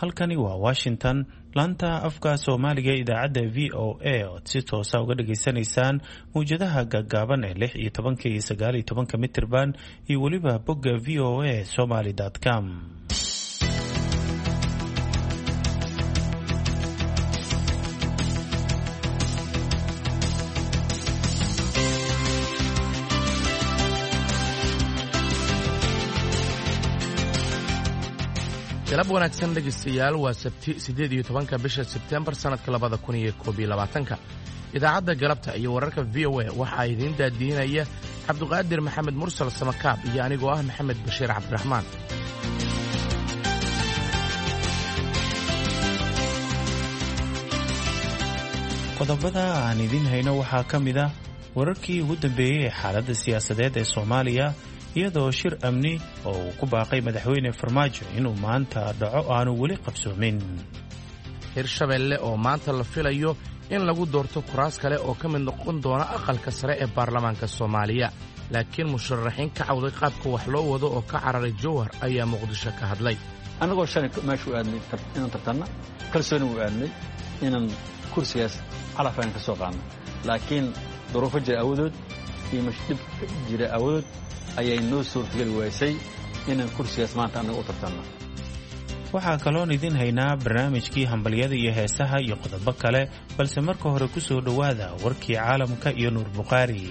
halkani waa Washington, laanta afka Soomaaliga idaacadda VOA oo si toos ah uga dhageysanaysaan muujadaha gaagaaban ee 16 iyo 19 mitirban iyo waliba bogga voasomali.com. galab wanaagsan dhegeystayaal waa Sabti 18 bisha Sebtembar sanadka 2021 idaacadda galabta iyo wararka VOA waxa idin daadiinaya Cabduqaadir Maxamed Mursal Samakaab iyo anigoo ah Maxamed Bashiir Cabdiraxmaan. qodobada aan idin hayno waxaa ka mid ah wararkii ugu dambeeyay ee xaaladda siyaasadeed ee Soomaaliya iyadoo shir amni oo uu ku baaqay madaxweyne Farmaajo inuu maanta dhaco aanu weli qabsoomin. Hirshabelle oo maanta la filayo in lagu doorto kuraas kale oo ka mid noqon doona aqalka sare ee baarlamaanka Soomaaliya, laakiin musharaxiin ka cawday qaabka wax loo wado oo ka cararay Jowhar ayaa Muqdisho ka hadlay. anagoo shalay meeshu aadnay inaan tartanna kalsooni u aadnay inaan kursigaas calafaan ka soo qaadno, laakiin duruufo jira awoodood iyo mashdib jira awoodood ayay noo suurtagali waysay inaan kursigaas maanta anaga u tartanno. waxaa kaloon idin haynaa barnaamijkii hambalyada iyo heesaha iyo qodobo kale, balse marka hore ku soo dhowaada warkii caalamka iyo Nuur Bukhaari.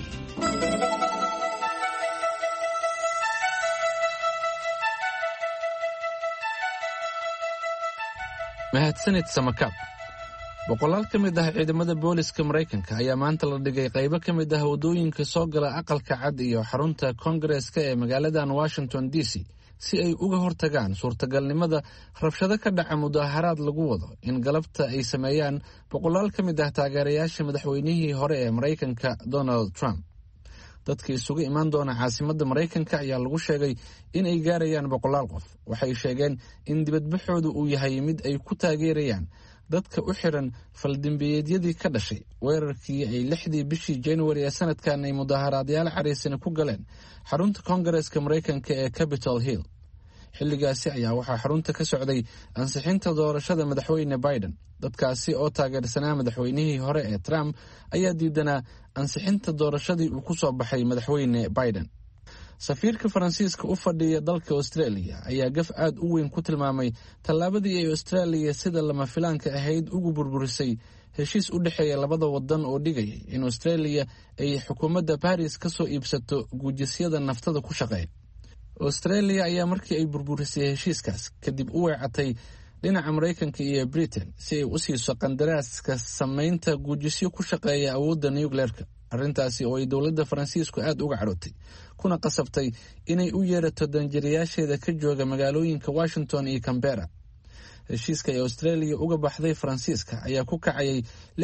mahadsanid Samakaab. boqolaal ka mid ah ciidamada booliska Mareykanka ayaa maanta la dhigay qaybo ka mid ah wadooyinka soo gala aqalka cad iyo xarunta Koongareeska ee magaaladan Washington DC si ay uga hortagaan suurtagalnimada rabshado ka dhaca mudaharaad lagu wado in galabta ay sameeyaan boqolaal ka mid ah taageerayaasha madaxweynihii hore ee Mareykanka Donald Trump. dadka isugu imaan doona caasimadda Mareykanka ayaa lagu sheegay in ay gaarayaan boqolaal qof. waxay sheegeen in dibadbaxoodu uu yahay mid ay ku taageerayaan dadka u xiran faldambiyeedyadii ka dhashay weerarkii ay 6dii bishii January ee sanadkan ay mudaharaadyaal cariisana ku galeen xarunta Koongareeska Mareykanka ee Capitol Hill. xilligaasi ayaa waxaa xarunta ka socday ansixinta doorashada madaxweyne Biden. dadkaasi oo taageersanaa madaxweynihii hore ee Trump ayaa diidanaa ansixinta doorashadii uu ku soo baxay madaxweyne Biden. safiirka Faransiiska u fadhiya dalka Australia ayaa gaf aad u weyn ku tilmaamay tallaabadii ay Australia sida lama filaanka ahayd ugu burburisay heshiis u dhexeeya labada wadan oo dhigayay in Australia ay xukuumadda Paris ka soo iibsato guujisyada naftada ku shaqeeya. Australia ayaa markii ay burburisay heshiiskaas kadib u weecatay dhinaca Mareykanka iyo Britain si ay u siiso qandaraaska samaynta guujisyo ku shaqeeya awoodda nuclearka. arrintaasi oo ay dowladda Faransiisku aad uga cadhootay kuna qasabtay inay u yeerato danjirayaasheeda ka jooga magaalooyinka Washington iyo Canberra. heshiiska ay Australia uga baxday Faransiiska ayaa ku kacayay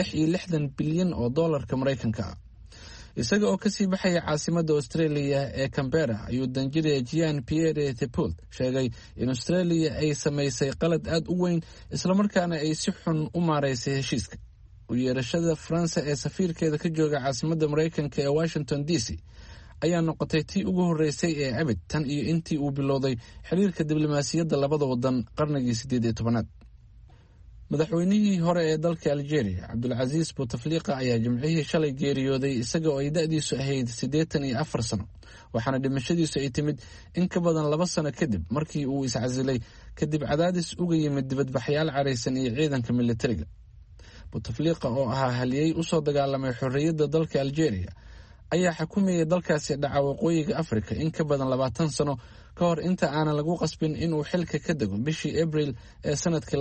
$60 bilyan oo dollarka Mareykanka ah. isaga oo kasii baxaya caasimadda Australia ee Canberra ayuu danjire Jean-Pierre Thibault sheegay in Australia ay samaysay qalad aad u weyn islamarkaana ay si xun u maareysay heshiiska. u yeerashada Faransa ee safiirkeeda ka jooga caasimadda Mareykanka ee Washington DC ayaa noqotay tii ugu horeysay ee abid tan iyo intii uu bilowday xiriirka diblomaasiyadda labada wadan qarnigii 18aad. madaxweynihii hore ee dalka Algeria Abdulaziz Bouteflika ayaa Jimcihii shalay geeriyooday isaga oo ay da'diisu ahayd 84 sano, waxaana dhimashadiisu ay timid in ka badan 2 sano kadib markii uu iscasilay kadib cadaadis uga yimid dibadbaxyaal careysan iyo ciidanka militariga. Bouteflika oo ahaa haliyey u soo dagaalamay xorriyadda dalka Algeria ayaa xukumayay dalkaasi dhaca waqooyiga Afrika in ka badan 20 sano ka hor inta aanan lagu qasbin inuu xilka ka dego bishii April ee sanadkii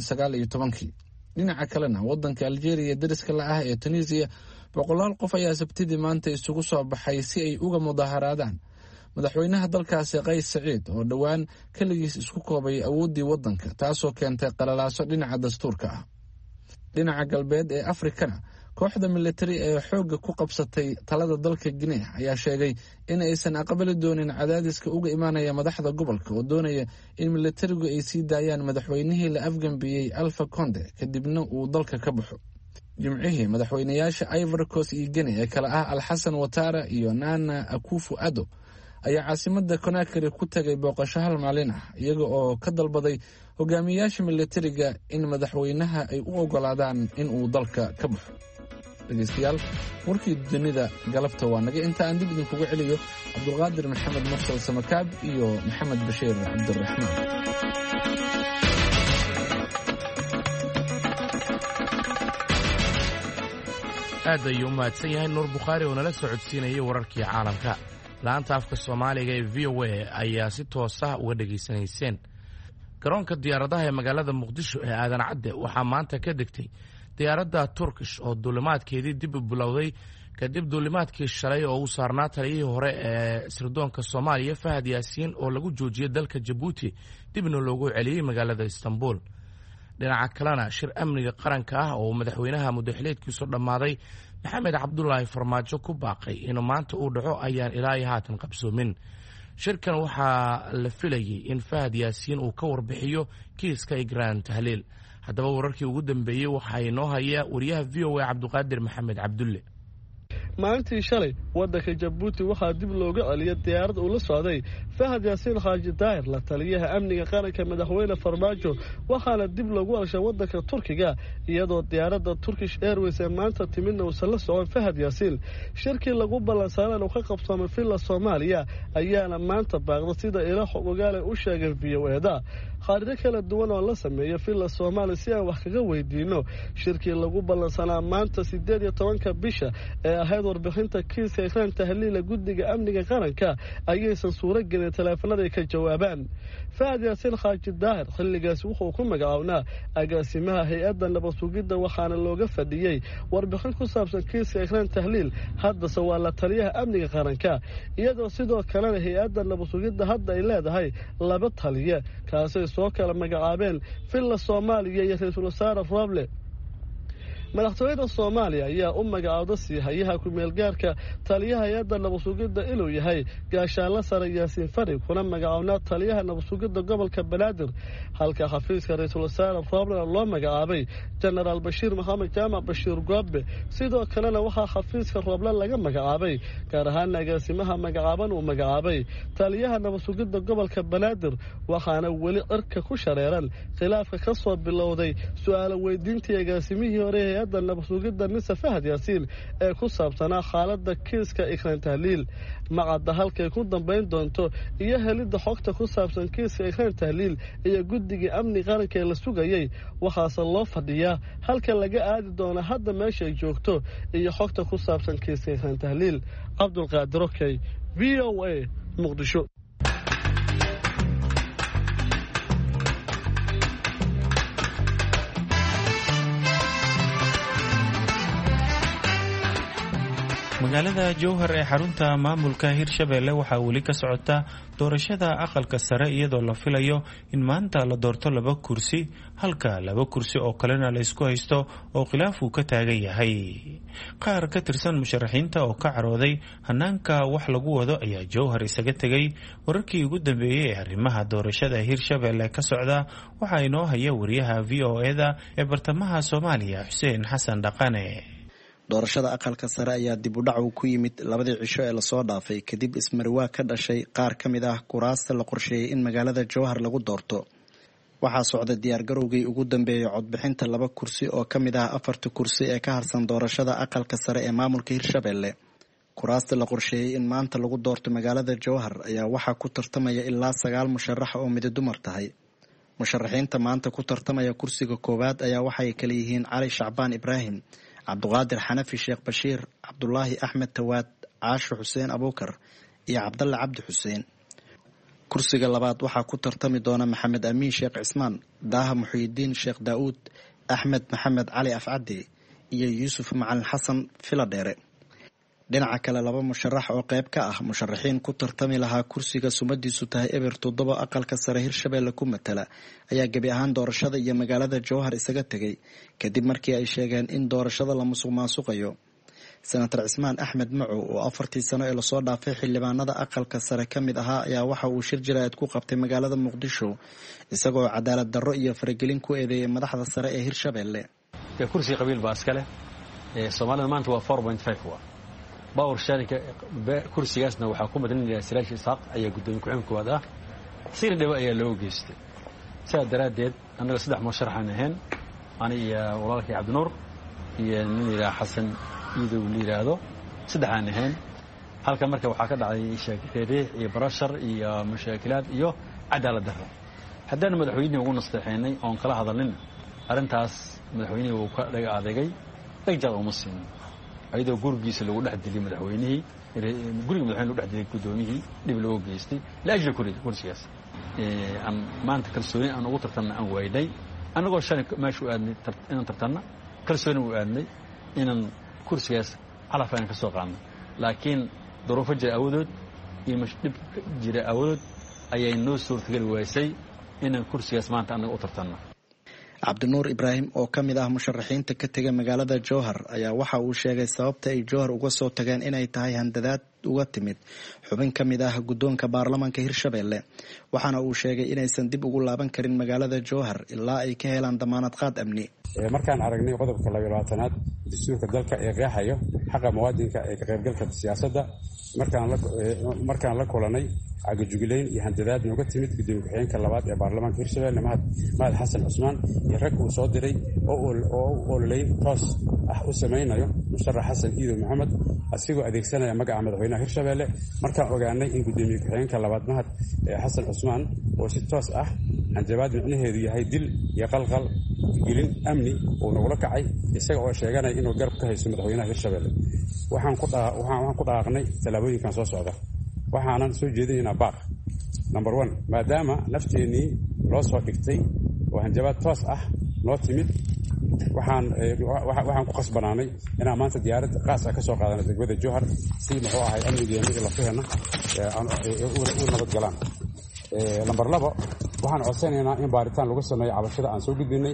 2019. dhinaca kalena wadanka Algeria dariska la ah ee Tunisia boqolaal qof ayaa Sabtidii maanta isugu soo baxay si ay uga mudaharaadaan madaxweynaha dalkaasi Qays Saciid oo dhowaan kaligiis isku koobay awooddii wadanka, taasoo keentay qalalaaso dhinaca dastuurka ah. dhinaca galbeed ee Afrikana kooxda militari ee xoogga ku qabsatay talada dalka Guinea ayaa sheegay in aysan aqbali doonin cadaadiska uga imaanaya madaxda gobolka oo doonaya in militarigu ay sii daayaan madaxweynihii la afgambiyey Alpha Conde kadibna uu dalka ka baxo. Jimcihii madaxweynayaasha Ivory Coast iyo Guinea ee kala ah Alxasan Ouattara iyo Nana Akufo-Addo ayaa caasimadda Conakry ku tagay booqasho hal maalin ah iyaga oo ka dalbaday hogaamiyayaasha militariga in madaxweynaha ay u ogolaadaan in uu dalka ka baxo. dhegeystayaal, warkii dunida galabta waa naga inta aan dib idinkugu celiyo cabdulqaadir maxamed mursal samakaab iyo maxamed bashiir cabdiraxmaan. aad ayuu u mahadsan yahay nuur bukhaari oo nala socodsiinayay wararkii caalamka. laanta afka soomaaliga ee v o a ayaa si toosa uga dhegaysanayseen. garoonka diyaaradaha ee magaalada muqdisho ee aadan cadde waxaa maanta ka degtay diyaaradda turkish oo duulimaadkeedii dib u bilowday kadib duulimaadkii shalay oo uu saarnaa taliyihii hore ee sirdoonka soomaaliya fahad yaasiin oo lagu joojiyey dalka jabuuti dibna loogu celiyey magaalada istanbul. dhinaca kalena shir amniga qaranka ah oo madaxweynaha muddaxileedkiisu dhammaaday maxamed cabdulaahi farmaajo ku baaqay inuu maanta uu dhaco ayaan ilaa iyo haatan qabsoomin. shirkan waxaa la filayey in fahad yaasiin uu ka warbixiyo kiiska igraan tahliil. haddaba wararkii ugu dambeeyey waxaa inoo haya wariyaha v o a cabdiqaadir maxamed cabdulle. maalintii shalay waddanka jabuuti waxaa dib looga celiyay diyaarad uu la socday fahad yaasiin xaaji daahir la taliyaha amniga qaranka madaxweyne farmaajo waxaana dib loogu alshay waddanka turkiga iyadoo diyaaradda turkish airways ee maanta timidna uusan la socon fahad yaasiin. shirkii lagu ballansaanaan uu ka qabsoomay villa soomaaliya ayaana maanta baaqda sida ilo xog ogaale u sheegay v o eda. qaariro kala duwan oo la sameeya villa soomaaliya si aan wax kaga weydiino shirkii lagu ballansanaa maanta 18 bisha ee ahayd warbixinta kiiska igraan tahliila guddiga amniga qaranka ayaysan suuro gelin taleefanada ay ka jawaabaan. fahad yaasiin xaaji daahir xilligaasi wuxuu ku magacawnaa agaasimaha hay-adda nabad sugidda waxaana looga fadhiyey warbixin ku saabsan kiiska igraan tahliil. haddase waa la taliyaha amniga qaranka iyadoo sidoo kalena hay-adda nabad sugidda hadda ay leedahay 2 taliye kaasay soo kala magacaabeen villa soomaaliya iyo ra-iisul wasaare Roble. madaxtooyada Soomaaliya ayaa u magacaawda siihayaha ku-meelgaarka taliyaha hay-adda nabad sugidda inuu yahay gaashaanle sare yaasiin fari kuna magacawnaa taliyaha nabad sugidda gobolka banaadir halka xafiiska ra-iisul wasaare Roble loo magacaabay jenaraal bashiir maxamed jaamac bashiir goobe. sidoo kalena waxaa xafiiska Roble laga magacaabay gaar ahaan agaasimaha magacaaban uu magacaabay taliyaha nabad sugidda gobolka banaadir waxaana weli cirka ku shareeran khilaafka ka soo bilowday su'aalo weydiintii agaasimihii hore hay-adda nabad sugidda mise fahad yaasiin ee ku saabsanaa xaaladda kiiska igraan tahliil. macadda halkay ku dambayn doonto iyo helidda xogta ku saabsan kiiska igraan tahliil iyo guddigii amni qaranka ee la sugayey waxaase loo fadhiyaa halka laga aadi doono hadda meeshay joogto iyo xogta ku saabsan kiiska igraan tahliil. cabdulqaadir okey, v o a, muqdisho. magaalada jowhar ee xarunta maamulka hirshabeelle waxaa weli ka socota doorashada aqalka sare iyadoo la filayo in maanta la doorto 2 kursi halka 2 kursi oo kalena la isku haysto oo khilaaf uu ka taagan yahay. qaar ka tirsan musharaxiinta oo ka carooday hanaanka wax lagu wado ayaa jowhar isaga tegay. wararkii ugu dambeeyey ee arrimaha doorashada hirshabeelle ka socda waxaa inoo haya wariyaha v o eda ee bartamaha Soomaaliya Xuseen Xasan Dhaqane. doorashada aqalka sare ayaa dib u dhac uu ku yimid 2 cisho ee lasoo dhaafay kadib ismarwaa ka dhashay qaar ka mid ah kuraasta la qorsheeyey in magaalada jowhar lagu doorto. waxaa socda diyaargarowgii ugu dambeeyey codbixinta 2 kursi oo ka mid ah 4 kursi ee ka harsan doorashada aqalka sare ee maamulka hirshabeelle. kuraasta la qorsheeyey in maanta lagu doorto magaalada jowhar ayaa waxaa ku tartamaya ilaa 9 musharax oo mid dumar tahay. musharaxiinta maanta ku tartamaya kursiga koowaad ayaa waxay kala yihiin cali shacbaan ibraahim, cabduqaadir xanafi sheekh bashiir, cabdulaahi axmed tawaad, caasho xuseen abuukar iyo cabdalle cabdi xuseen. kursiga labaad waxaa ku tartami doona maxamed amiin sheekh cismaan, daaha muxyidiin sheekh daa'uud, axmed maxamed cali afcadi iyo yuusuf macalin xasan filadheere. dhinaca kale 2 musharax oo qayb ka ah musharaxiin ku tartami lahaa kursiga sumadiisu tahay eber 7 aqalka sare hirshabeelle ku matala ayaa gebi ahaan doorashada iyo magaalada jowhar isaga tegay kadib markii ay sheegeen in doorashada la musuq maasuqayo. senator cismaan axmed macow oo 4 sano ee lasoo dhaafay xildhibaanada aqalka sare ka mid ahaa ayaa waxa uu shir jiraayad ku qabtay magaalada muqdisho isagoo cadaalad darro iyo faragelin ku eedeeyay madaxda sare ee hirshabeelle. kursi qabiil baa iska leh Soomaalida maanta waa 4.5 باور شركة كرسي جاسنا وحكومة إن سلاش إسحاق أي قدام كلهم كوادا صير دواء يا لو جيست ساد درادد أنا صدق مشرح أنا هن أنا يا والله عبد النور يا نيرا حسن يدو نيرا هذا صدق أنا هن halka marka waxa ka dhacay sheekadii iyo barashar iyo mushaakilaad iyo cadaalad darro haddana madaxweynuhu ugu nasteexeynay oo kala hadalin arintaas madaxweynuhu uu ka dhaga adeegay degdeg oo muslim ayadoo gurigiisa lagu dhex dilay madaxweynihii guriga madaxweynuhu lagu dhex dilay gudoomiyihii dib loo geystay la ajli kursigaas aan maanta kalsooni aan ugu tartanna aan wayday anagoo shan meeshu aadnay inaan tartanna kalsooni u aadnay inaan kursigaas calafaan ka soo qaadnay laakiin ظروف جرى أودود يمشي جرى أودود أي نو صورة الواسي إن الكرسي أسمعت أنا أطرتنا عبد النور إبراهيم oo kamid ah musharaxiinta ka tagay magaalada Jowhar ayaa waxa uu sheegay sababta ay Jowhar uga soo tageen inay tahay handadaad uga timid xubin kamid ah gudoonka baarlamaanka Hirshabelle waxaana uu sheegay inaysan dib ugu laaban karin magaalada Jowhar ilaa ay ka helaan damaanad qaad amni markaan aragnay qodobka 22aad dastuurka dalka ee qeexayo xaqa muwaadinka ee ka qaybgalka siyaasadda markaan la kulanay agajugileyn iyo handadaad uga timid gudoomiye ku-xigeenka labaad ee baarlamaanka Hirshabelle Mahad Xasan Cusmaan iyo rag uu soo diray oo leey toos ah u sameeyo musharax Xasan Iido Maxamed asigoo adeegsanaya magaca madaxweynaha Hirshabelle markaan ogaanay in gudoomiye ku-xigeenka labaad Mahad Xasan Cusmaan oo si toos ah hanjabaad micnaheedu yahay dil iyo qalqal gelin amni oo nagula kacay isaga oo sheeganay inuu garab ka haysto madaxweynaha Hirshabelle waxaan ku dhaaqnay talaabooyinkan soo socda waxaanan soo jeedinaynaa baaq number 1 maadaama nafteennii loo soo dhigtay oo hanjabaad toos ah noo timid waxaan ku qasbanaanay inaan maanta diyaarad qaas ah ka soo qaadano degmada Jowhar si muxuu ahay amnigeena ila fahana u nabad galaan number 2 waxaan codsanaynaa in baaritaan lagu sameeyo cabashada aan soo gudbinay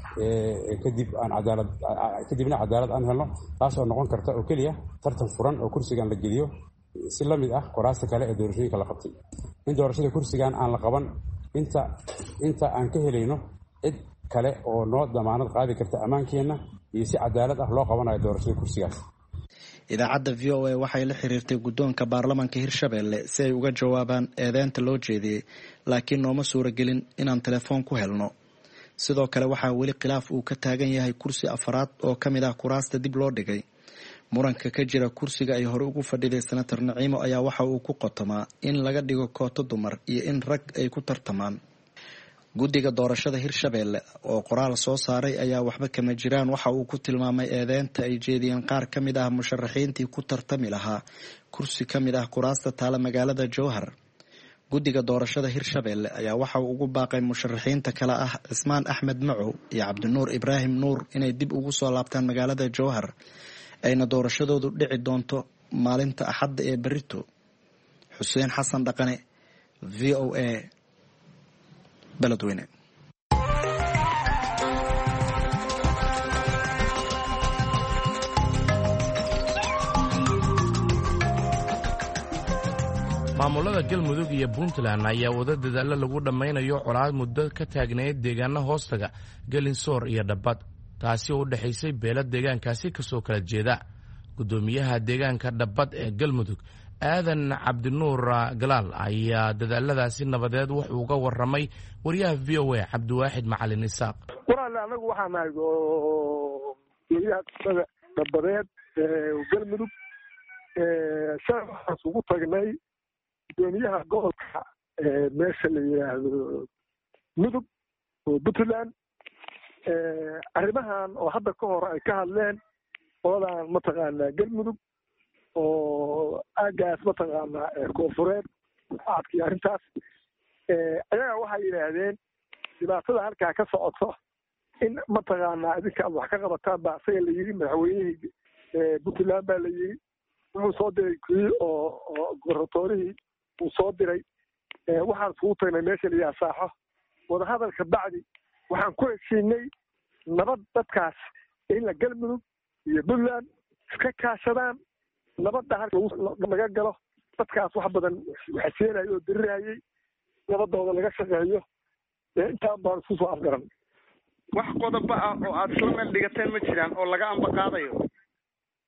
kadibna cadaalad aan helno taas oo noqon karta oo keliya tartan furan oo kursigan la geliyo si la mid ah kuraasta kale ee doorashooyinka la qabtay in doorashada kursigan aan la qaban inta aan ka helayno cid kale oo noo damaanad qaadi karta ammaankeena iyo si cadaalad ah loo qabanayo doorashada kursigaas idaacadda VOA waxay la xiriirtay gudoonka baarlamaanka Hirshabelle si ay uga jawaabaan eedeynta loo jeediyay laakiin nooma suuragelin inaan telefoon ku helno sidoo kale waxaa weli khilaaf uu ka taagan yahay kursi afraad oo kamid ah kuraasta dib loo dhigay muranka ka jira kursiga ay hore ugu fadhiday senator Naciimo ayaa waxa uu ku qotomaa in laga dhigo kooto dumar iyo in rag ay ku tartamaan guddiga doorashada Hirshabelle oo qoraal soo saaray ayaa waxba kama jiraan waxa uu ku tilmaamay eedeynta ay jeediyeen qaar kamid ah musharaxiintii ku tartami lahaa kursi kamid ah kuraasta taala magaalada Jowhar guddiga doorashada Hirshabelle ayaa waxa uu ugu baaqay musharaxiinta kala ah Ismaan Axmed Macow iyo Cabdinuur Ibraahim Nuur inay dib ugu soo laabtaan magaalada Jowhar ayna doorashadoodu dhici doonto maalinta Axadda ee berrito Xuseen Xasan Dhaqane VOA Beledweyne maamulada galmudug iyo puntland ayaa wada dadaalo lagu dhammaynayo colaad muddo ka taagneyd deegaano hoostaga gelinsoor iyo dhabbad taasi oo u dhexaysay beelo deegaankaasi kasoo kala jeeda gudoomiyaha deegaanka dhabbad ee galmudug aadan cabdinuur galaal ayaa dadaaladaasi nabadeed wuxuu uga waramay wariyaha VOA cabdiwaaxid macalin isaaq walaal anagu waxaan nahay gudoomiyaha dhabadeed galmudug waxaan ugu tagnay gudoomiyaha gobolka meesha la yiraahdo mudug oo puntland arrimahan oo hadda ka hor ay ka hadleen oodaan mataqaanaa galmudug oo aagaas mataqaanaa koonfureed aadkii arrintaas ayaga waxay yidhaahdeen dhibaatada halkaa ka socoto in mataqaanaa idinka ad wax ka qabataan baa isaga la yidhi madaxweynihii puntland baa la yidhi wuxuu soo diray kii oo gobornatorihii uu soo diray waxaan isugu tagnay meesha la yidhaha saaxo wadahadalka bacdi waxaan ku heshiinay nabad dadkaas in la galmudug iyo puntland iska kaashadaan nabadda halka laga galo dadkaas wax badan waxseenayo oo dirirayay nabadooda laga shaqeeyo intaan baan isku soo afgaran wax qodobo ah oo aad isla meel dhigateen ma jiraan oo laga amba qaadayo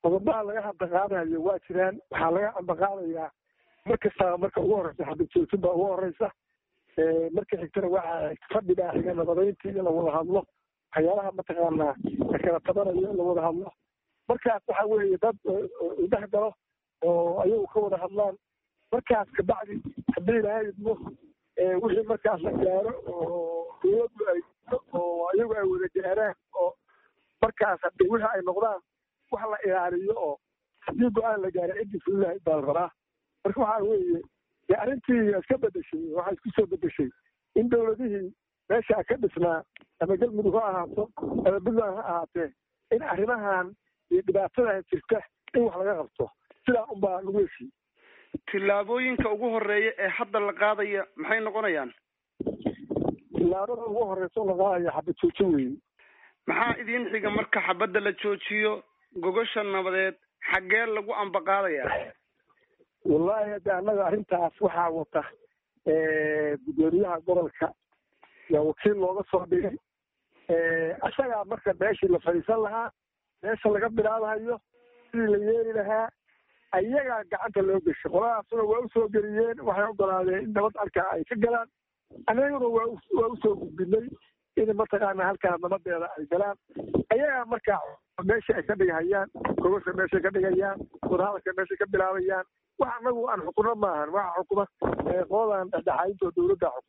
qodobaha laga ambaqaadayo waa jiraan. waxaa laga ambaqaadayaa mar kastaba marka ugu horeysa xabad joojin baa ugu horeysa. marka xigtana waxaa fadhi baa xiga nabadayntii in la wada hadlo, waxyaalaha mataqaanaa lakala tabanayo in la wada hadlo. markaas waxa weeye dad dhex galo oo ayagu ka wada hadlaan. markaas kabacdi haddii ilaahay idmo wixii markaas la gaaro oo dowladdu ay oo ayagu ay wada gaaraan oo markaas haddii wixii ay noqdaan wax la ilaaliyo oo haddii go-aan la gaaro ciddii fulilahay baa la rabaa. marka waxaa weeye dee arrintii iska bedeshay, waxaa isku soo bedeshay in dowladihii meeshaa ka dhisnaa ama galmudug ha ahaato ama puntland ha ahaatee in arrimahan iyo dhibaatadan jirta in wax laga qabto. sidaa unbaa lagu heshiy. tillaabooyinka ugu horeeya ee hadda la qaadaya maxay noqonayaan? tillaabada ugu horeysa la qaadaya xabad joojin weeye. maxaa idiin xiga marka xabadda la joojiyo gogosha nabadeed xaggee lagu ambaqaadaya? wallaahi hadda annaga arrintaas waxaa wata gudoomiyaha gobolka yaa wakiil looga soo dhigay. isagaa marka meeshii la fadhiisan lahaa, meesha laga bilaabahayo, sidii la yeeli lahaa ayagaa gacanta loo geshay. qoladaasuna waa usoo geliyeen, waxay ogolaadeen in nabad halkaa ay ka galaan. anaguna waa usoo gudbinay in mataqaana halkaa nabadeeda ay galaan. ayagaa markaa meesha ay ka dhigahayaan, gogosha meeshay ka dhigayaan, wadahadalka meeshay ka bilaabayaan. wax anagu aan xukuno maahan, waxa xukuma qoladan dhexdhexaadinta oo dowladda xukuma.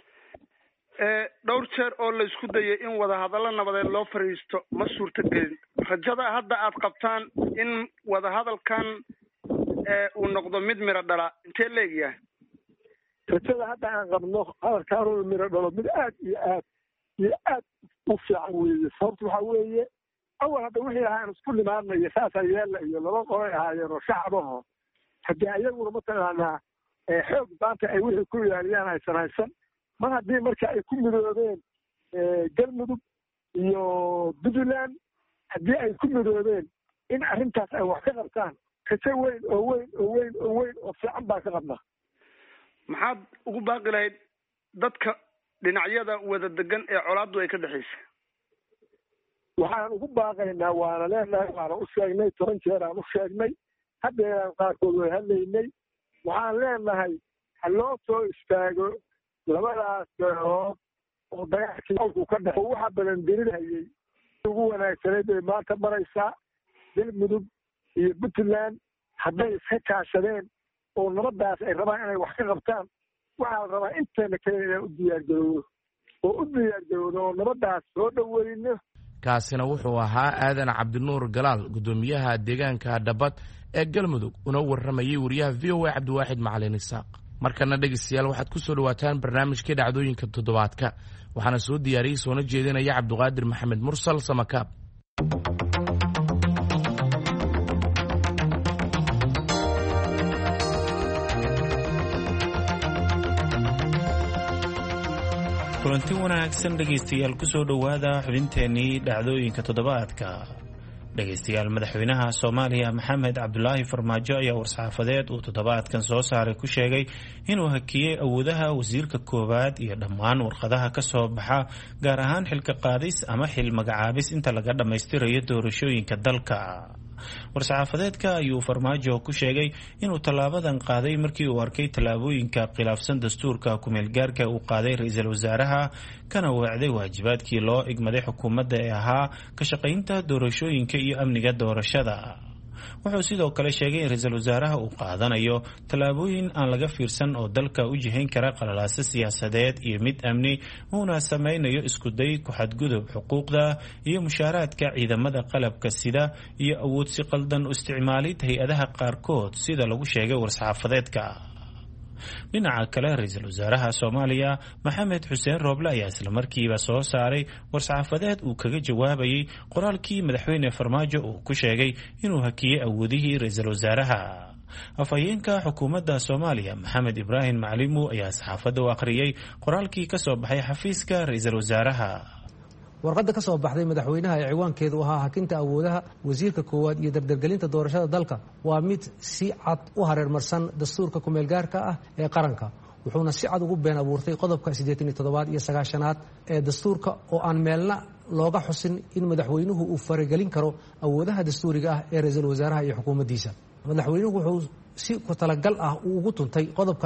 dhowr jeer oo la isku dayay in wadahadallo nabadeed loo fadhiisto ma suurtagelin. rajada hadda aad qabtaan in wadahadalkan uu noqdo mid miro dhala intee leegyahay? rajada hadda aan qabno hadalkaanuu miro dhalo mid aad iyo aad iyo aad u fiican weeye. sababta waxaa weeye awal hadda wixii ahaan isku nimaanayo saasaa yeella iyo laba qolay ahaayeen oo shacbaho haddii ayaguna mataqaanaa xoog maanta ay wixii ku ilaaliyaan haysan haysan. mar haddii marka ay ku midoobeen galmudug iyo puntland, haddii ay ku midoobeen in arrintaas ay wax ka qabtaan, rajo weyn oo weyn oo weyn oo weyn oo fiican baa ka qabnaa. maxaad ugu baaqi lahayd dadka dhinacyada wada degan ee colaaddu ay ka dhexaysa? waxaan ugu baaqaynaa, waana leenahay, waana u sheegnay, 10 jeer aan u sheegnay, haddeeraan qaarkood way hadlaynay. waxaan leenahay ha loo soo istaago labadaas beelood oo dagaalkii olku ka dhex oo waxa badan dirinayay ugu wanaagsanayd bay maanta maraysaa. galmudug iyo puntland hadday iska kaashadeen oo nabadaas ay rabaan inay wax ka qabtaan, waxaa la rabaa inteena kale inaan u diyaargarowno oo nabadaas soo dhoweyno. kaasina wuxuu ahaa aadan cabdinuur galaal, gudoomiyaha deegaanka Dhabbad ee galmudug, una warramayay wariyaha VOA Cabdiwaaxid Macalin Isaaq. markana dhegeystayaal waxaad ku soo dhawaataan barnaamijkii dhacdooyinka toddobaadka, waxaana soo diyaariyey soona jeedinaya Cabduqaadir Maxamed Mursal Samakaab. kulanti wanaagsan dhegaystayaal kusoo dhowaada xubinteenii dhacdooyinka toddobaadka. dhegaystayaal, madaxweynaha Soomaaliya Maxamed Cabdulaahi Farmaajo ayaa war-saxaafadeed uu toddobaadkan soo saaray ku sheegay inuu hakiyey awoodaha wasiirka koowaad iyo dhammaan warqadaha ka soo baxa, gaar ahaan xilka qaadis ama xil magacaabis inta laga dhammaystirayo doorashooyinka dalka. war-saxaafadeedka ayuu Farmaajo ku sheegay inuu tallaabadan qaaday markii uu arkay tallaabooyinka khilaafsan dastuurka ku-meelgaarka uu qaaday ra-iisul wasaaraha, kana weecday waajibaadkii loo igmaday xukuumadda ee ahaa ka shaqaynta doorashooyinka iyo amniga doorashada. wuxuu sidoo kale sheegay in ra-iisul wasaaraha uu qaadanayo tallaabooyin aan laga fiirsan oo dalka u jihayn kara qalalaaso siyaasadeed iyo mid amni, uuna sameynayo iskuday ku xadgudub xuquuqda iyo mushaaraadka ciidamada qalabka sida iyo awood si qaldan u isticmaalid hay-adaha qaarkood sida lagu sheegay war-saxaafadeedka. dhinaca kale, ra-iisul wasaaraha Soomaaliya Maxamed Xuseen Rooble ayaa isla markiiba soo saaray war-saxaafadeed uu kaga jawaabayay qoraalkii madaxweyne Farmaajo uu ku sheegay inuu hakiyey awoodihii ra-iisul wasaaraha. afhayeenka xukuumadda Soomaaliya Maxamed Ibraahim Macalimu ayaa saxaafadda u akhriyay qoraalkii ka soo baxay xafiiska ra-iisul wasaaraha. warqadda ka soo baxday madaxweynaha ee ciwaankeedu ahaa hakinta awoodaha wasiirka koowaad iyo dardargelinta doorashada dalka waa mid si cad u hareermarsan dastuurka ku-meelgaarka ah ee qaranka, wuxuuna si cad ugu been abuurtay qodobka 87 iyo 90 ee dastuurka oo aan meelna looga xusin in madaxweynuhu uu faragelin karo awoodaha dastuuriga ah ee ra'iisul wasaaraha iyo xukuumaddiisa. madaxweynuhu wuxuu si ku talagal ah ugu tuntay qodobka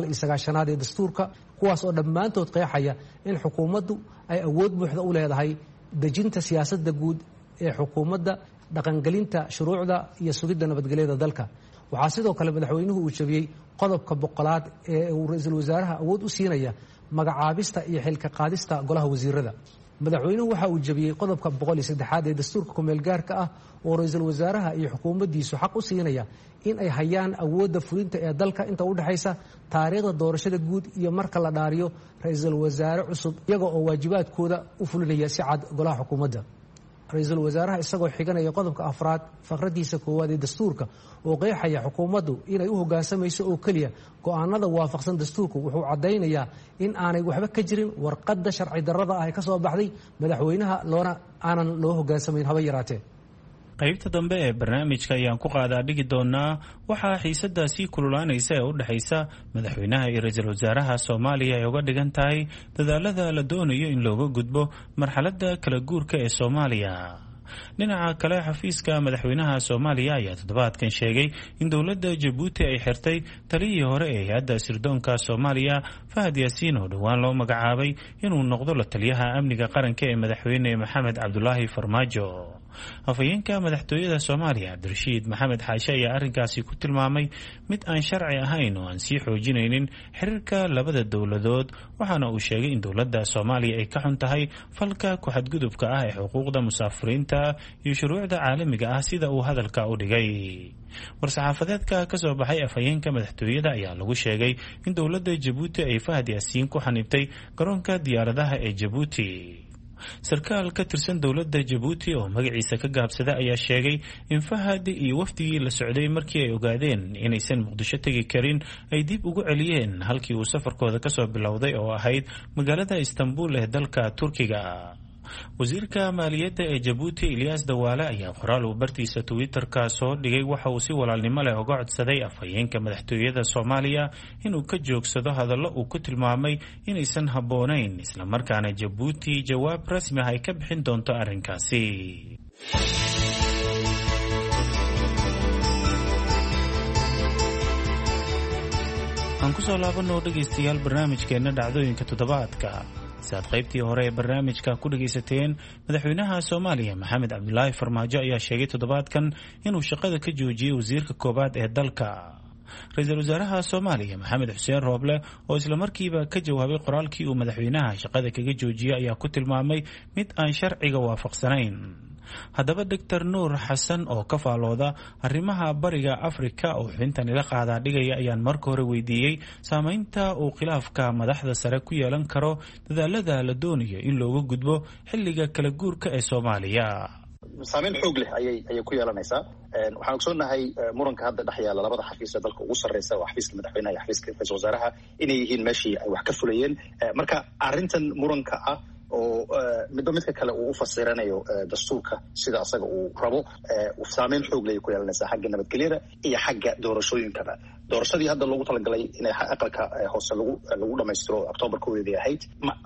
99 ee dastuurka, kuwaas oo dhammaantood qeexaya in xukuumaddu ay awood buuxda u leedahay dejinta siyaasadda guud ee xukuumadda, dhaqangelinta shuruucda iyo sugidda nabadgelyada dalka. waxaa sidoo kale madaxweynuhu uu jabiyey qodobka 100 ee uu ra'iisul wasaaraha awood u siinaya magacaabista iyo xilka qaadista golaha wasiirada. madaxweynuhu waxa uu jabiyey qodobka 103 ee dastuurka kumeel gaarka ah oo ra'iisul wasaaraha iyo xukuumaddiisu xaq u siinaya in ay hayaan awoodda fulinta ee dalka inta u dhaxaysa taariikhda doorashada guud iyo marka la dhaariyo ra'iisul wasaare cusub, iyaga oo waajibaadkooda u fulinaya si cad golaha xukuumadda. ra'iisul wasaaraha isagoo xiganaya qodobka 4 faqradiisa 1 ee dastuurka oo qeexaya xukuumaddu inay u hoggaansamayso oo keliya go'aanada waafaqsan dastuurka, wuxuu caddaynayaa in aanay waxba ka jirin warqadda sharci darrada ah ee ka soo baxday madaxweynaha aanan loo hoggaansamayn haba yaraatee. qaybta dambe ee barnaamijka ayaan ku qaadaa dhigi doonaa waxaa xiisadda sii kululaanaysa ee u dhexaysa madaxweynaha iyo ra'iisul wasaaraha Soomaaliya ay uga dhigan tahay dadaalada la doonayo in looga gudbo marxaladda kala guurka ee Soomaaliya. dhinaca kale, xafiiska madaxweynaha Soomaaliya ayaa toddobaadkan sheegay in dowladda Jabuuti ay xirtay taliyihii hore ee hay'adda sirdoonka Soomaaliya Fahad Yaasiin oo dhowaan loo magacaabay inuu noqdo la taliyaha amniga qaranka ee madaxweyne Maxamed Cabdulaahi Farmaajo. afhayeenka madaxtooyada Soomaaliya Cabdirashiid Maxamed Xaashe ayaa arrinkaasi ku tilmaamay mid aan sharci ahayn oo aan sii xoojinaynin xiriirka labada dowladood, waxaana uu sheegay in dowladda Soomaaliya ay ka xun tahay falka ku xadgudubka ah ee xuquuqda musaafiriinta iyo shuruucda caalamiga ah sida uu hadalka u dhigay. war-saxaafadeedka ka soo baxay afhayeenka madaxtooyada ayaa lagu sheegay in dowladda Jabuuti ay Fahad Yaasiin ku xanibtay garoonka diyaaradaha ee Jabuuti. sarkaal ka tirsan dowladda Jabuuti oo magaciisa ka gaabsada ayaa sheegay in Fahad iyo wafdigii la socday markii ay ogaadeen inaysan Muqdisho tegi karin ay dib ugu celiyeen halkii uu safarkooda ka soo bilowday oo ahayd magaalada Istanbul ee dalka Turkiga. wasiirka maaliyadda ee Jabuuti Ilyas Dawaale ayaa qoraal uu bartiisa Twitter-ka soo dhigay waxa uu si walaalnimo leh uga codsaday afhayeenka madaxtooyada Soomaaliya inuu ka joogsado hadallo uu ku tilmaamay inaysan habboonayn, isla markaana Jabuuti jawaab rasmi ah ay ka bixin doonto arrinkaasi. aan ku soo laabano dhegaystayaal barnaamijkeena dhacdooyinka toddobaadka. si aad qaybtii hore ee barnaamijka ku dhagaysateen, madaxweynaha Soomaaliya Maxamed Cabdulaahi Farmaajo ayaa sheegay toddobaadkan inuu shaqada ka joojiyey wasiirka koobaad ee dalka. ra'iisul wasaaraha Soomaaliya Maxamed Xuseen Rooble oo isla markiiba ka jawaabay qoraalkii uu madaxweynaha shaqada kaga joojiyey ayaa ku tilmaamay mid aan sharciga waafaqsanayn. haddaba Dr. Nuur Xasan oo ka faalooda arrimaha bariga Afrika oo xubintan ila qaadaa dhigaya ayaan marka hore weydiiyey saamaynta uu khilaafka madaxda sare ku yeelan karo dadaalada la doonayo in looga gudbo xilliga kala guurka ee Soomaaliya. saameyn xoog leh ayay ku yeelanaysaa. waxaan ogsoonahay muranka hadda dhex yaala labada xafiis ee dalka ugu sarreysa waa xafiiska madaxweynaha iyo xafiiska ra'iisul wasaaraha inay yihiin meeshii ay wax ka fulayeen. marka arrintan muranka ah oo midba midka kale uu u fasiranayo dastuurka sida asaga uu rabo, saameyn xoog leh ay ku yeelanaysaa xagga nabadgelyada iyo xagga doorashooyinkaba. doorashadii hadda loogu talagalay inay aqalka hoose lagu dhamaystiro October 1 ahayd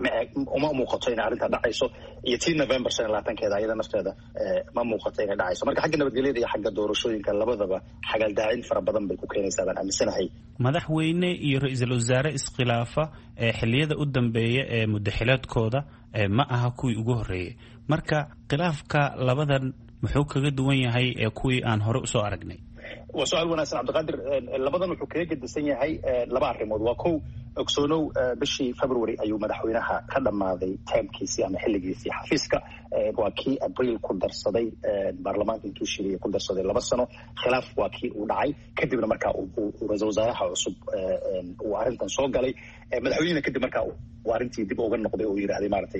ma muuqato inay arrintaa dhacayso, iyo tii November 20keeda ayada nafteeda ma muuqato inay dhacayso. marka xagga nabadgelyada iyo xagga doorashooyinka labadaba xagaldaacin fara badan bay ku keenaysaa baan aaminsanahay. madaxweyne iyo ra'iisul wasaare iskhilaafa ee xilliyada u dambeeya ee muddaxileedkooda ma aha kuwii ugu horreeyey. marka khilaafka labadan muxuu kaga duwan yahay ee kuwii aan hore usoo aragnay? waa su-aal wanaagsan Cabdiqaadir. labadan wuxuu kaga gedisan yahay laba arrimood. waa kow, ogsoonow bishii February ayuu madaxweynaha ka dhammaaday taamkiisii ama xilligiisii xafiiska. waa kii Abriil ku darsaday baarlamaanka intuu shiriyay ku darsaday 2 sano. khilaaf waa kii uu dhacay kadibna markaa uu ra'iisul wasaaraha cusub uu arrintan soo galay. madaxweynaha kadib markaa uu arrintii dib uga noqday oo yidhaahday maaragtay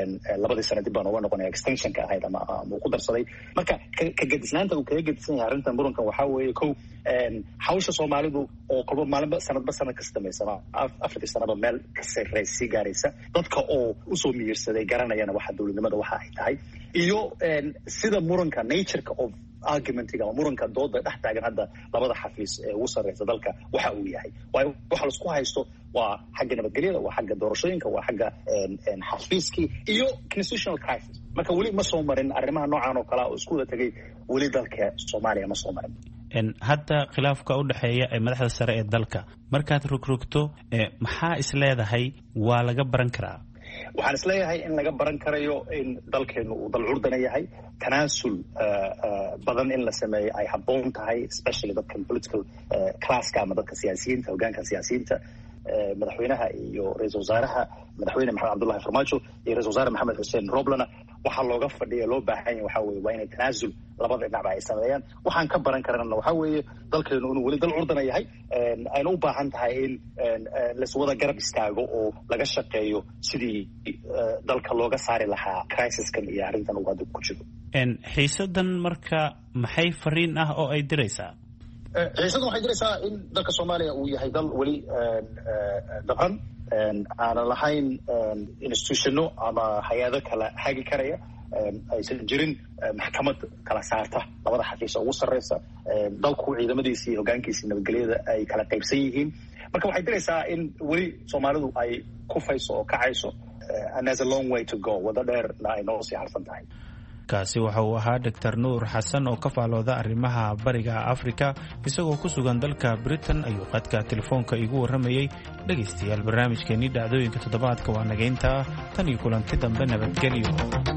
2 sano dib baan uga noqonaya extensionka ahayd ama uu ku darsaday. marka ka gedisnaanta uu kaga gedisan yahay arrintan murankan waxaa weeye kow, hawsha Soomaalidu oo kolba maalinba sanad kasta dhammaysama 4 sanaba meel ka sarreysii gaaraysa, dadka oo usoo miyirsaday garanayana waxa dowladnimada waxa ay tahay, iyo sida muranka nature-ka of argumentiga ama muranka dooda dhex taagan hadda labada xafiis ee ugu sarreysa dalka waxa uu yahay. waayo waxa laisku haysto waa xagga nabadgelyada, waa xagga doorashooyinka, waa xagga xafiiskii iyo constitutional crisis. marka weli ma soo marin arrimaha noocan oo kalea oo isku wada tegay weli dalka Soomaaliya ma soo marin. hadda khilaafka u dhexeeya ee madaxda sare ee dalka markaad rogrogto maxaa is leedahay waa laga baran karaa? waxaan is leeyahay in laga baran karayo in dalkeenu uu dal curdana yahay, tanaasul badan in la sameeyo ay habboon tahay, especially dadkan political classka ama dadka siyaasiyiinta, hoggaanka siyaasiyiinta, madaxweynaha iyo ra-iisul wasaaraha, madaxweyne maxamed cabdullahi farmaajo iyo ra-isul wasaare maxamed xuseen roblena waxaa looga fadhiya loo baahan yahay waxaa weye waa inay tanaasul labada dhinacba ay sameeyaan. waxaan ka baran karana waxaa weeye dalkeenu inuu weli dal curdana yahay, ayna u baahan tahay in laiswada garab istaago oo laga shaqeeyo sidii dalka looga saari lahaa crisiskan iyo arrintan uu hadda ku jiro. xiisadan marka maxay fariin ah oo ay diraysaa? xiisadan waxay diraysaa in dalka Soomaaliya uu yahay dal weli dabcan aanan lahayn institutiono ama hay-ado kala hagi karaya, aysan jirin maxkamad kala saarta labada xafiis ugu sarreysa, dalku ciidamadiisa iyo hoggaankiisa nabadgelyada ay kala qaybsan yihiin. marka waxay diraysaa in weli Soomaalidu ay kufayso oo kacayso, and there's a long way to go, wada dheerna ay noo sii harsan tahay. kaasi waxa uu ahaa Dr. Nuur Xasan oo ka faalooda arrimaha bariga Afrika isagoo ku sugan dalka Britain ayuu qadka telefoonka igu waramayay. dhageystayaal barnaamijkeeni dhacdooyinka toddobaadka waa nageynta tan iyo kulanti dambe nabadgelyo.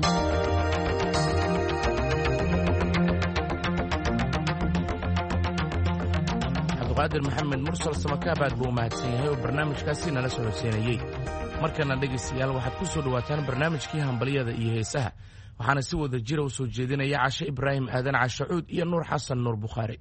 cabdiqaadir maxamed mursal samakaab buu mahadsan yahay oo barnaamijkaasi nala soo hoseenayay. markana dhegeystayaal waxaad ku soo dhawaataan barnaamijkii hambaliyada iyo heesaha, waxaana si wada jira u soo jeedinaya Cashe Ibraahim Aadan Cashe Cuud iyo Nuur Xasan Nuur Bukhaari.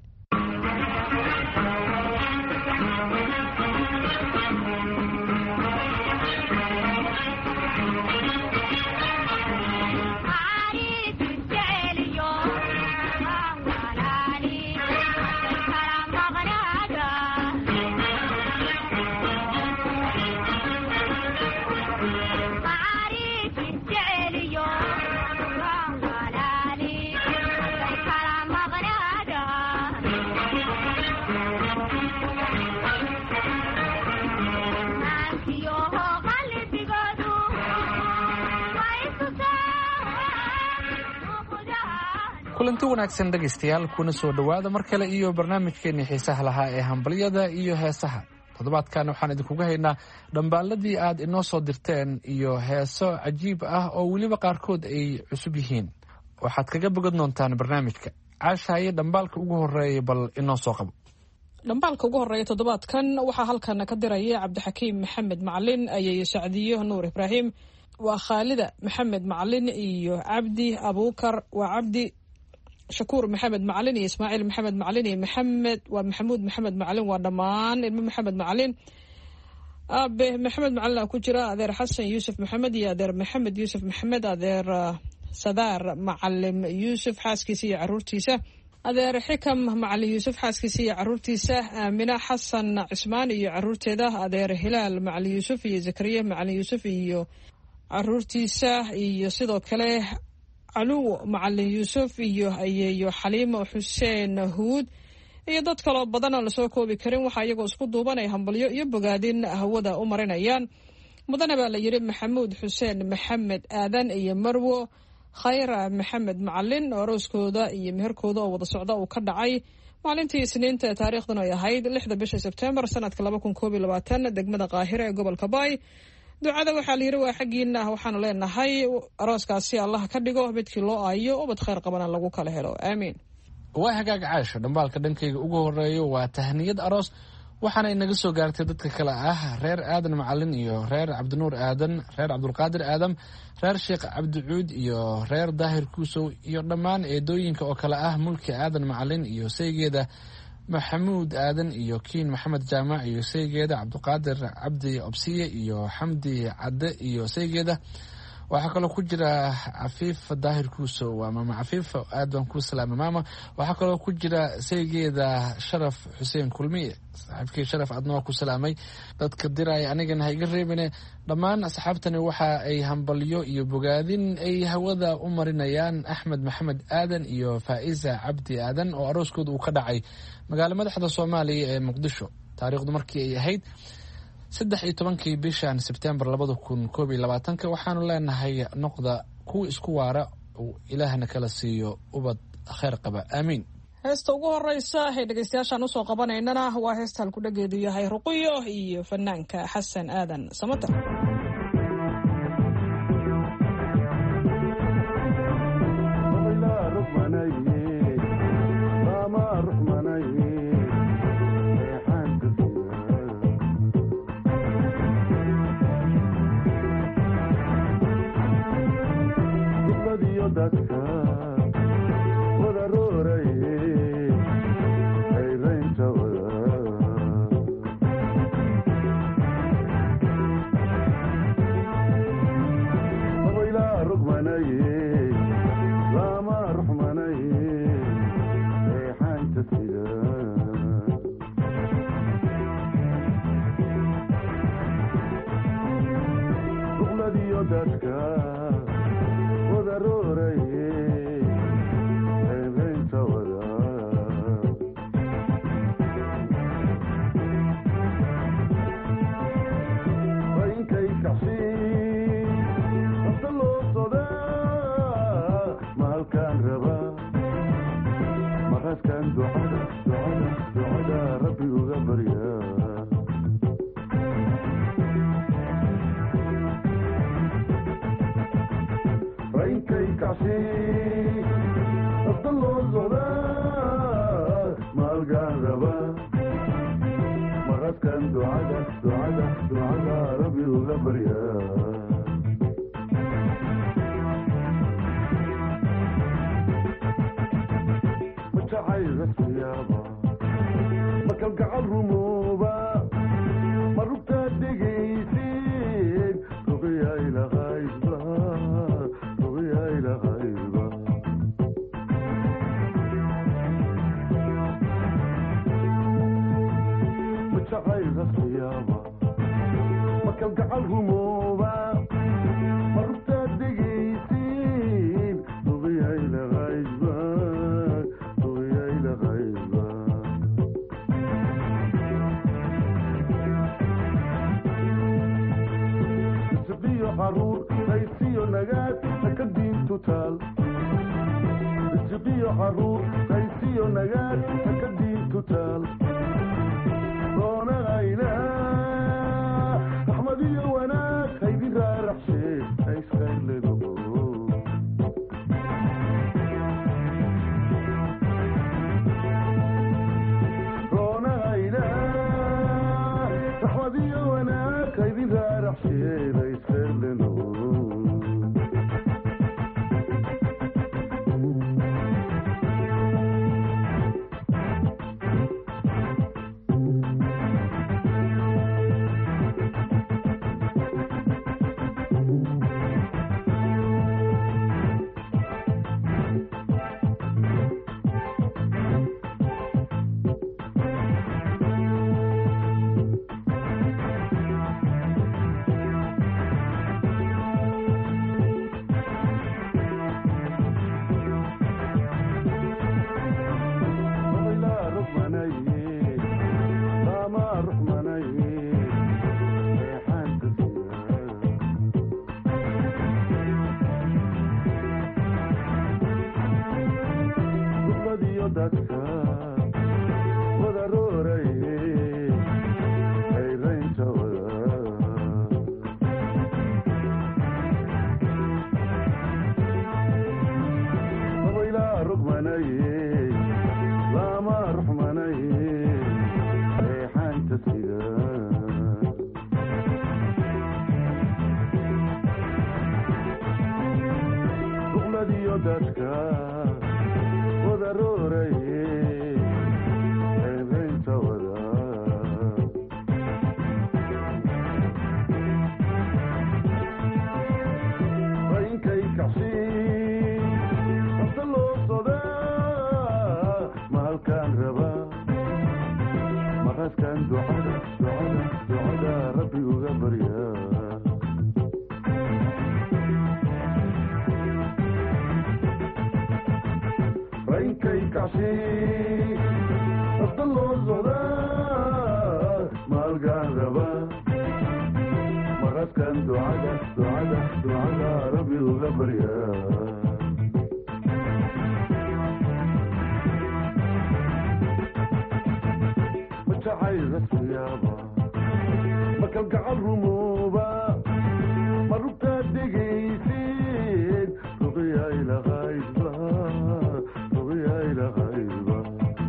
kulanti wanaagsan dhegaystayaal, kuna soo dhowaada mar kale iyo barnaamijkeennii xiisaha lahaa ee hambalyada iyo heesaha. toddobaadkan waxaan idinkuga haynaa dhambaaladii aad inoo soo dirteen iyo heeso cajiib ah oo weliba qaarkood ay cusub yihiin. waxaad kaga bogan doontaan barnaamijka. caashaaye dhambaalka ugu horeeya bal inoo soo qabo. dhambaalka ugu horeeya toddobaadkan waxaa halkan ka diraya cabdixakiim maxamed macalin, ayay sacdiyo nuur ibraahim, waa khaalida maxamed macalin iyo cabdi abuukar, waa cabdi shakuur maxamed macalin iyo ismaaciil maxamed macalin iyo waa maxamuud maxamed macalin, waa dhammaan ilmo maxamed macalin. aabe maxamed macalin aa ku jira, adeer xasan yuusuf maxamed iyo adeer maxamed yuusuf maxamed, adeer sadaar macalim yuusuf xaaskiisa iyo caruurtiisa, adeer xikam macalin yuusuf xaaskiisa iyo caruurtiisa, aamina xasan cismaan iyo caruurteeda, adeer hilaal macalin yuusuf iyo zakariya macalin yuusuf iyo caruurtiisa, iyo sidoo kale caluw macalin yuusuf iyo ayeeyo xaliimo xuseen huud iyo dad kaloo badan oo lasoo koobi karin. waxaa iyagoo isku duuban ay hambalyo iyo bogaadin hawada u marinayaan. mudane baa la yidhi maxamuud xuseen maxamed aadan iyo marwo khayra maxamed macalin oo arooskooda iyo meherkooda oo wada socda uu ka dhacay maalintii isniinta taariikhdan ay ahayd 6 bisha Sebtembar sanadka 2022 degmada Qaahire ee gobolka Baay. ducada waxaa la yidhi waa xaggiina, waxaanu leenahay arooskaasi allah ka dhigo midkii loo aayo ubad khayr qabana lagu kala helo, aamiin. waa hagaag caasho, dhambaalka dhankayga ugu horeeyo waa tahniyad aroos, waxaana inaga soo gaartay dadka kale ah reer aadan macalin iyo reer cabdinuur aadan, reer cabdulqaadir aadam, reer sheekh cabdicuud iyo reer daahir kuusow iyo dhammaan eedooyinka oo kale ah mulki aadan macalin iyo saygeeda maxamuud aadan iyo kiin maxamed jaamac iyo saygeeda cabdiqaadir cabdi obsiye iyo xamdi cadde iyo saygeeda, waxaa kaloo ku jira cafiif daahir kuusow waa maama cafiif, aad baan kuu salaamay maama. waxaa kaloo ku jira saygeeda sharaf xuseen kulmiye, saaxiibkii sharaf adna waa ku salaamay. dadka diraya anigana ha iga reebine, dhammaan asxaabtani waxa ay hambalyo iyo bogaadin ay hawada u marinayaan axmed maxamed aadan iyo faa'iza cabdi aadan oo arooskooda uu ka dhacay magaalo madaxda soomaaliya ee muqdisho, taariikhdu markii ay ahayd 13 bishan sebtembar 2021. waxaanu leenahay noqda kuwa isku waara, ilaahna kala siiyo ubad khayr qaba, aamiin. heesta ugu horeysa ee dhegeystayaashaan usoo qabanaynana waa heesta halkudhageedu yahay ruqiyo iyo fanaanka xasan aadan samatar. raba maradkan ducada ducada ducada rabbi uga barya majacayga suyaaba makalgacal rumooba marubtaa dhegaysid ruqiyaylahaydba ruqiyaylahaydba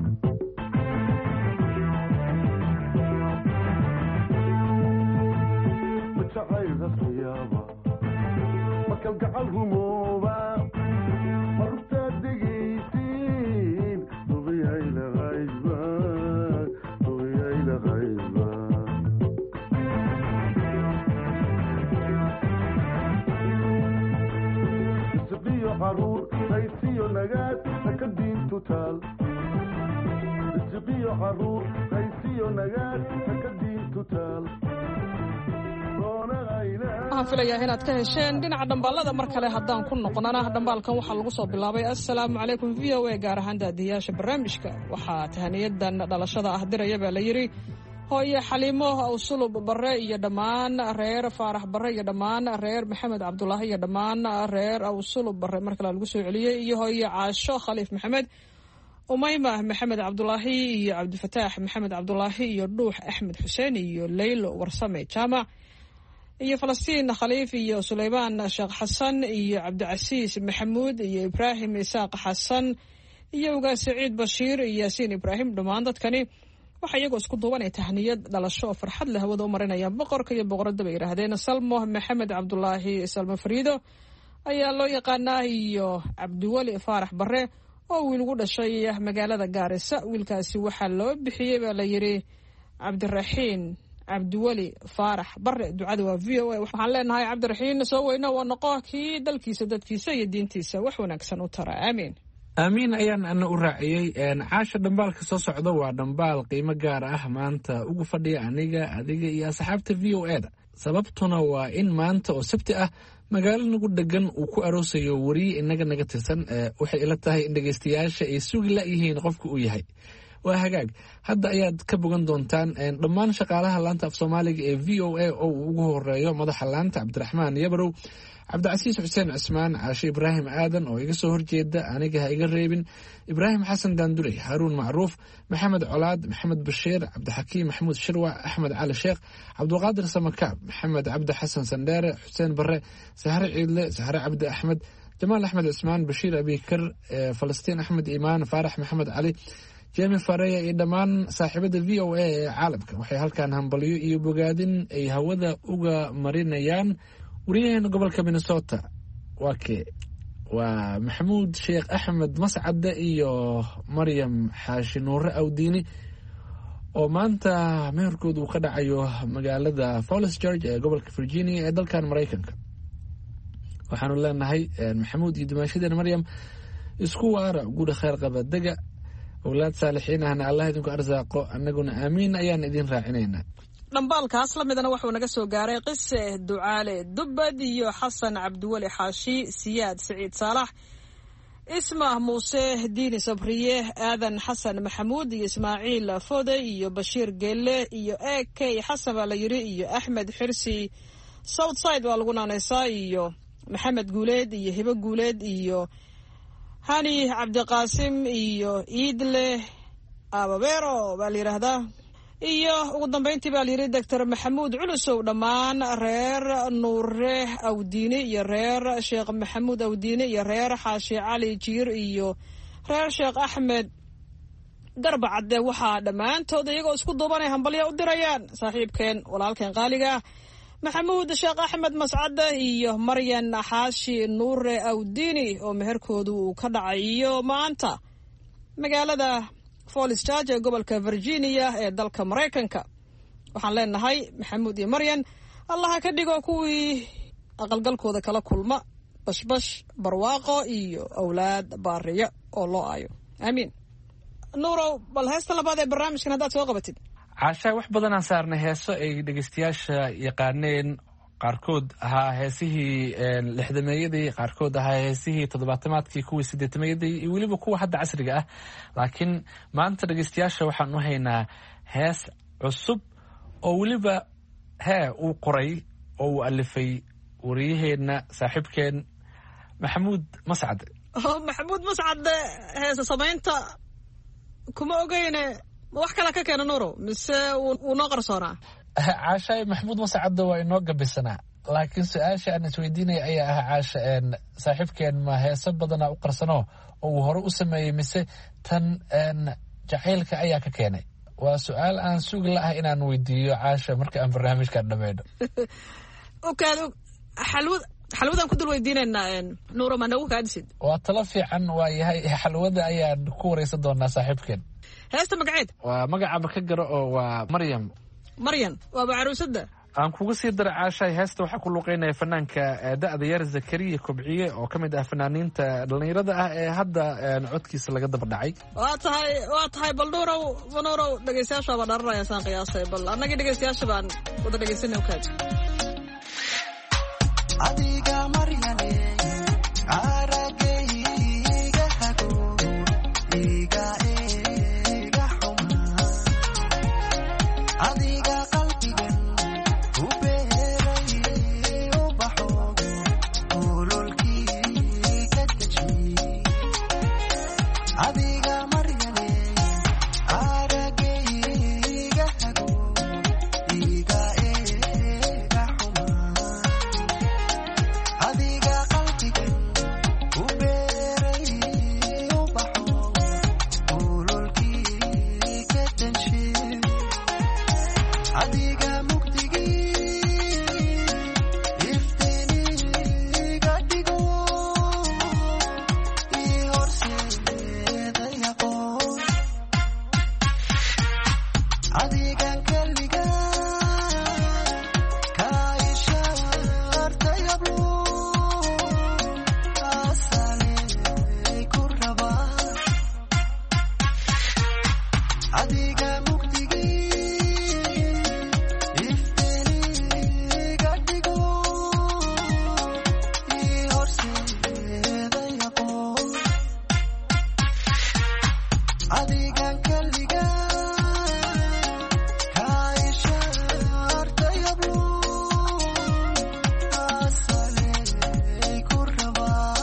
majacayga suyaaba makalgacal rumooba marubtaa dhegaysid ruqiyaylahaydba ruqiyaylahaydba caruur qaysiyo nagaad haka diintu taal isiqiyo caruur qaysiyo nagaad haka diintu taal waxaan filayaa inaad ka hesheen dhinaca dhambaalada mar kale haddaan ku noqnana dhambaalkan waxaa lagu soo bilaabay assalaamu calaykum v o a gaar ahaan daadiyaasha barnaamijka waxaa tahaniyadan dhalashada ah diraya baa la yidhi hooye xaliimo awsulub barre iyo dhammaan reer faarax barre iyo dhammaan reer maxamed cabdulaahi iyo dhammaan reer awsulub barre mar kale lagu soo celiyey iyo hooye caasho khaliif maxamed umayma maxamed cabdulaahi iyo cabdifataax maxamed cabdulaahi iyo dhuux axmed xuseen iyo leylo warsame jaamac iyo falastiin khaliif iyo suleymaan sheekh xasan iyo cabdicasiis maxamuud iyo ibraahim isaaq xasan iyo ugaas saciid bashiir iyo yaasiin ibraahim dhammaan dadkani waxaa iyagoo isku duubanay tahniyad dhalasho oo farxad leh hawada u marinayaan boqorka iyo boqoradda bay yidhaahdeen salmo maxamed cabdulaahi salmo fariido ayaa loo yaqaanaa iyo cabdiweli faarax barre oo wiil ugu dhashay magaalada gaarisa wiilkaasi waxaa loo bixiyey baa la yidhi cabdiraxiin cabdiweli faarax barre ducada waa v o a waxaan leenahay cabdiraxiin soo weyno waa noqo kii dalkiisa dadkiisa iyo diintiisa wax wanaagsan u tara aamiin aamiin ayaan ana u raaciyey caasha dhambaalka soo socda waa dhambaal qiimo gaar ah maanta ugu fadhiya aniga adiga iyo asxaabta v o e da sababtuna waa in maanta oo sabti ah magaalo nagu dhegan uu ku aroosayo weriye inaga naga tirsan waxay ila tahay in dhegaystayaasha ay sugi layihiin qofka uu yahay waa hagaag hadda ayaad ka bogan doontaan dhammaan shaqaalaha laanta af soomaaliga ee v o a oo uu ugu horeeyo madaxa laanta cabdiraxmaan yabarow cabdicasiis xuseen cismaan caashe ibraahim aadan oo iga soo horjeeda aniga ha iga reebin ibraahim xasan daanduley haaruun macruuf maxamed colaad maxamed bashiir cabdixakiim maxamuud shirwac axmed cali sheekh cabdulqaadir samakaab maxamed cabdi xasan sandheere xuseen barre sahre ciidle sahre cabdi axmed jamaal axmed cismaan bashiir abikar falastiin axmed imaan faarax maxamed cali jemi fareya iyo dhammaan saaxiibada v o a ee caalamka waxay halkan hambalyo iyo bogaadin ay hawada uga marinayaan wariyaheena gobolka minnesota waa maxamuud sheekh axmed mascade iyo maryam xaashi nuure awdiini oo maanta meherkooda uu ka dhacayo magaalada Falls George ee gobolka Virginia ee dalkan Mareykanka. waxaanu leenahay maxamuud iyo dumaashadeena maryam isku waara guud khayr qaba daga awlaad saalixiin ahna allah idinku arsaaqo annaguna aamiin ayaan idin raacinayna. dhambaalkaas la midana wuxuu naga soo gaaray qise ducaale dubbad iyo xasan cabdiweli xaashi siyaad saciid saalax isma muuse diini sabriye aadan xasan maxamuud iyo ismaaciil fode iyo bashiir geelle iyo ekey xasan baa la yiri iyo axmed xirsi southside waa lagu naanaysaa iyo maxamed guuleed iyo hibo guuleed iyo hani cabdiqaasim iyo iidle ababero baa la yidhaahdaa iyo ugu dambayntii baa layidhi doctor maxamuud culusow dhammaan reer nuure awdiine iyo reer sheekh maxamuud awdiine iyo reer xaashi cali jiir iyo reer sheekh axmed garba cadde waxaa dhammaantood iyagoo isku duubanay hambalya u dirayaan saaxiibkeen walaalkeen qaaliga ah maxamuud sheekh axmed mascade iyo maryan xaashi nuure awdiini oo meherkoodu uu ka dhacayo maanta magaalada Falls George ee gobolka Virginia ee dalka Mareykanka. waxaan leenahay maxamuud iyo maryan allaha ka dhigo kuwii aqalgalkooda kala kulma bashbash barwaaqo iyo awlaad baariya oo loo aayo aamiin. nuurow bal heesta labaad ee barnaamijkan haddaad soo qabatid. caashaa wax badanaan saarnay heeso ay dhegeystayaasha yaqaaneen qaarkood ahaa heesihii lixdameeyadii qaarkood ahaa heesihii toddobaatamaadkii kuwii sideetameeyadii iyo weliba kuwa hadda casriga ah laakiin maanta dhegeystayaasha waxaan u haynaa hees cusub oo weliba uu qoray oo uu alifay wariyaheenna saaxiibkeen maxamuud mascad. maxamuud mascad heesa samaynta kuma ogeyne wax kale ka keena nuuro mise wuu noo qarsoonaa? caashaay maxamuud mascadda waa inoo gabisanaa, laakiin su-aasha aan isweydiinaya ayaa ah caasha saaxiibkeen ma heeso badanaa u qarsano oo uu hore u sameeyey mise tan jacaylka ayaa ka keenay? waa su-aal aan sugi la ah inaan weydiiyo caasha marka aan barnaamijkan dhammayno. xalwadaan ku dul weydiinaynaa nuuro, ma nagu kaadisid? waa talo fiican. waa yahay xalwada ayaan ku wareysan doonaa saaxiibkeen. heesta magaceed? waa magacaba ka garo oo waa maryam. maryan waaba caruusada. aan kuga sii dara caashaay, heesta waxaa ku luuqeynaya fanaanka da'da yar zakariya kobciye oo ka mid ah fanaaniinta dhallinyarada ah ee hadda codkiisa laga daba dhacay. waa tahay bal nuurow dhegeystayaasha baa dharanaya saan qiyaasay, bal annagii dhegeystayaasha baan wada dhegeysanay ukaad. adiga maryane aragayga hago iga ega xuma, adiga qalbigan u beeray ubaxo ololkii ka deji. adiga maryane aragayga hago iga ega xuma, adiga qalbigan u beeray ubaxo ololkii ka danshe. adiga mugdigii iftiiniga dhigo ii horseeda yaqoon. adigan keliga ka ishaartay hablo asaley ku rabaa. adiga mugdigii iftiiniga dhigo ii horseeda yaqoon. adigan keliga ka ishaartay hablo asaley ku rabaa.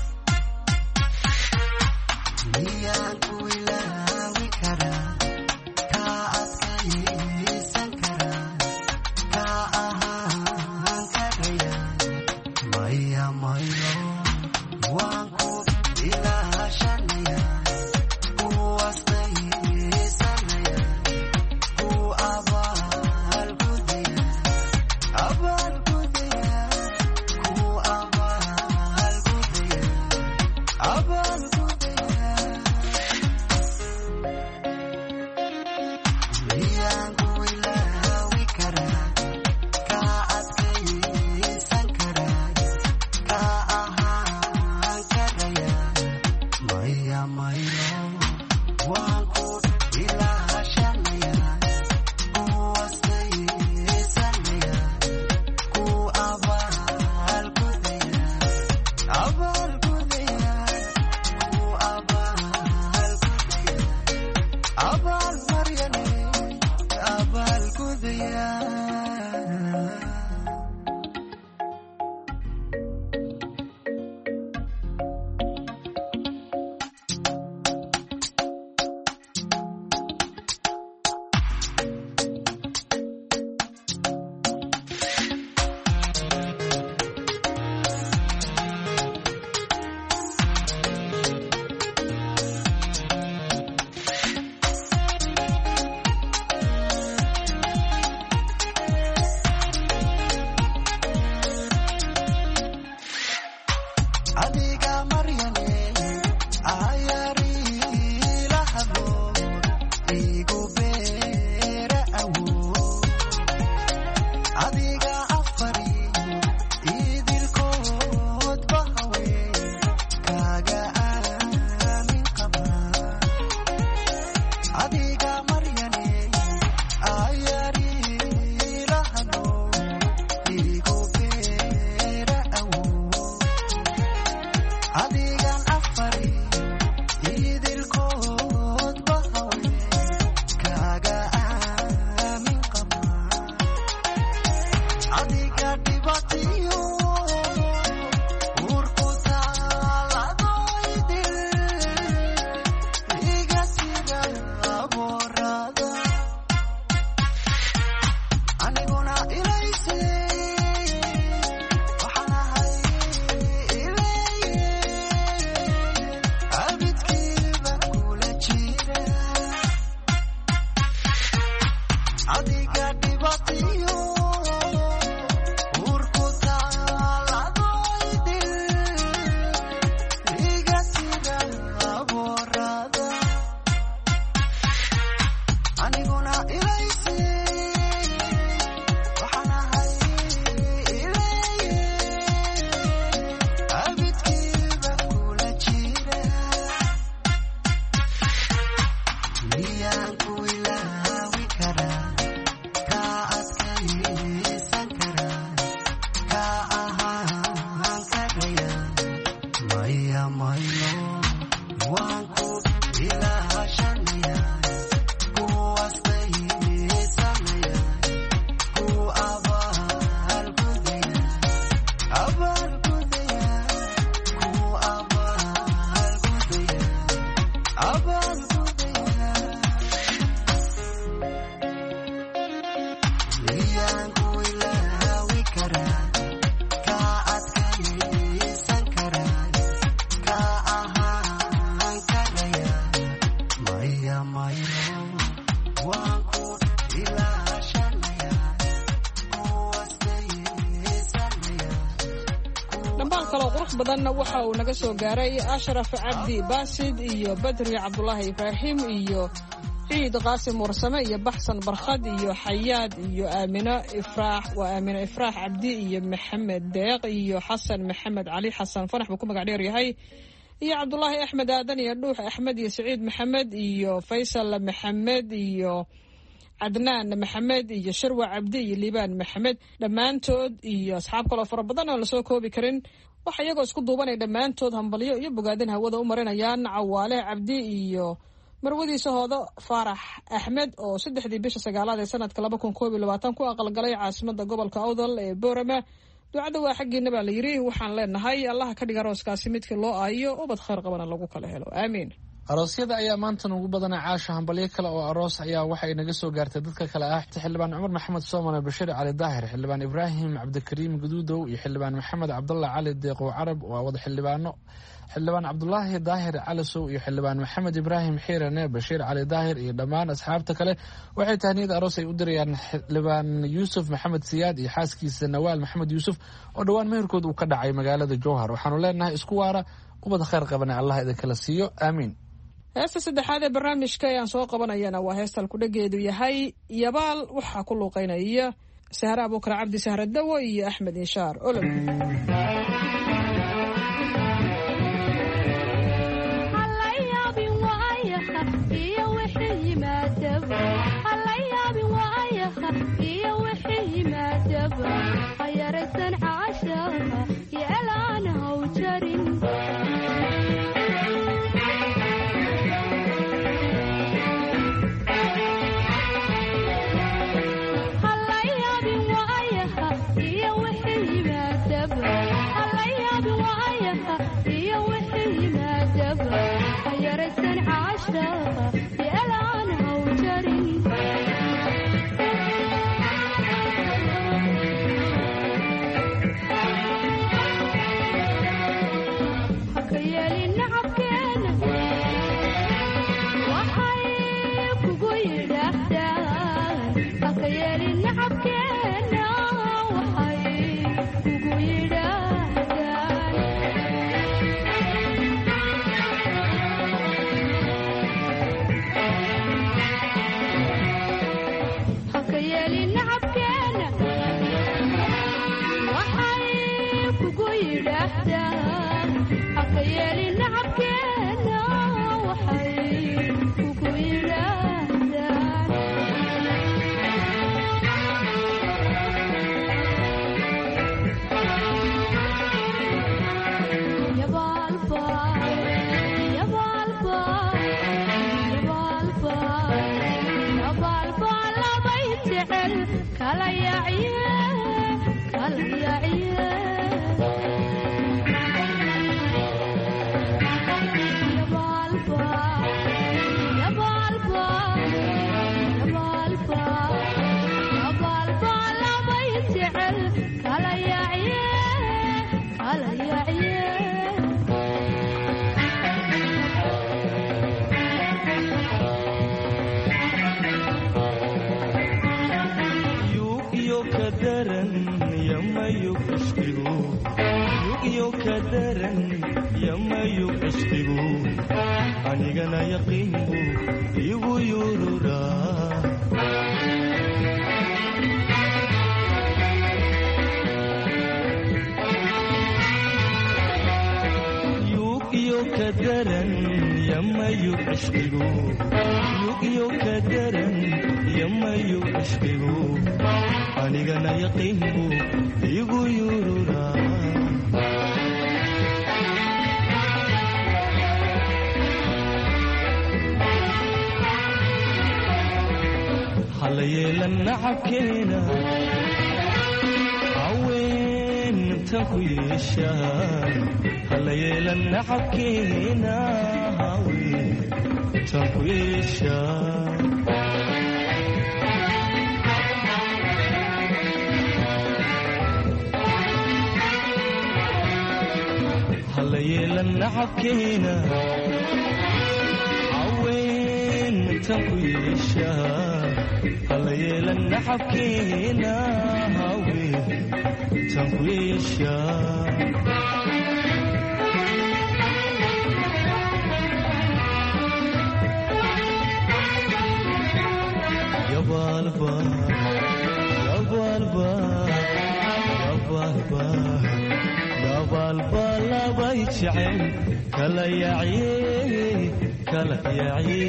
miyaan ku ilaawi karaa, ka adkaysan karaa, ka ahaan karaya maya mayo. waan ku ilaashanaya, ku astaysanaya, ku abaalgudaya, abaalgudaya, ku abaalgudaya, abaalgudaya. miyaan ku ilaawi karaa, ka adkaysan karaa, ka ahaan karaya maya mayo. waan ku ilaashanaya, ku astaysanaya, ku abaalgudaya, abaalgudaya, ku abaalgudaya, abaal maryane abaalgudaya. adiga maryane ayari la hadlo igu beera awood. adiga afari idilkood bahawe kaga aamin qaba. adiga maryane ayari la hadlo igu beera awood. adigan afari idilkood bahawe kaga aamin qaba. adiga dhibatiyo urku taaladoydil iga sida aborada aniguna ilayse waxaan ahay ileye abidkiiba kula jira adiga dhibatiyo urku taaladoydil iga sida aborada aniguna ilayse waxaan ahay ileye abidkiiba kula jira miyaan ku ilaawi karaa kaa adkaysan karaa kaa ahaan karaya maya mayno waan ku ilaashanaya ku astaysanaya ku abaalgudaya abaalgudaya ku abaalgudaya abaalgudaya miyaan ku ilaawi karaa kaa adkaysan karaa kaa ahaan karaya maya mayno waan ku ilaashanaya ku astaysanaya dhammaan kaloo qurux badanna waxa uu naga soo gaaray ashraf cabdi baasid iyo badri cabdulaahi ibraahim iyo ciid qaasim warsame iyo baxsan barkhad iyo xayaad iyo aamino ifraax waa aamino ifraax cabdi iyo maxamed deeq iyo xasan maxamed cali xasan fanax buu ku magac dheer yahay iyo cabdulaahi axmed aadan iyo dhuux axmed iyo saciid maxamed iyo faysal maxamed iyo cadnaan maxamed iyo sharwa cabdi iyo liibaan maxamed dhammaantood iyo asxaab kaloo fara badan oo lasoo koobi karin waxa iyagoo isku duubanay dhammaantood hambalyo iyo bogaadin hawada u marinayaan cawaale cabdi iyo marwadiisa hoodo faarax axmed oo 3 bisha 9 ee sanadka 2021 ku aqalgalay caasimada gobolka awdal ee boorama ducada waa xaggiina baa la yiri waxaan leenahay allah ka dhiga arooskaasi midkii loo aayo ubad khayr qabana lagu kala helo aamiin aroosyada ayaa maanta ugu badanaa caasha hambalyo kale oo aroos ayaa waxay naga soo gaartay dadka kale ah xildhibaan Cumar Maxamed Soomane Bashir Cali Daahir xildhibaan Ibraahim Cabdikariim Guduudow iyo xildhibaan Maxamed Cabdullah Cali Deeqo Carab waa wada xildhibaano xildhibaan Cabdulaahi Daahir Cali Sow iyo xildhibaan Maxamed Ibraahim Xiirane Bashir Cali Daahir iyo dhammaan asxaabta kale waxay tahniyad aroos ay u dirayaan xildhibaan Yuusuf Maxamed Siyaad iyo xaaskiisa Nawaal Maxamed Yuusuf oo dhawaan meherkood uu ka dhacay magaalada Jowhar waxaanu leenahay isku waara ubad khayr qabana Allah idin kala siiyo aamiin heesta saddexaad ee barnaamijka ayaan soo qabanayana waa heesta halkudhageedu yahay yabaal waxaa ku luuqeynaya Sahra Abuukar Cabdi Sahra Dawo iyo Axmed Inshaar olol anigana yaqiinbu igu yururaa yugiyo kadaran yamayu cishqigu yugiyo kadaran yamayu cishqigu anigana yaqiinbu igu yururaa halayeelan nacabkeena haween intan ku yeeshaan halayeelan nacabkeena haween intan ku yeeshaan halayeelan nacabkeena haween intan ku yeeshaan halayeelan nacabkeena haween intan ku yeeshaan yabaalba yabaalba yabaalba yabaalba labay jecel kala yacye kala yacye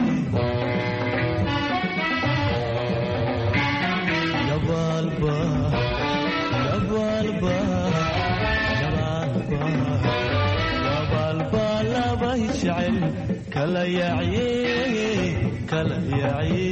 yabalba yabalba yabalba yabalba labay jecel kala yacye kala yacye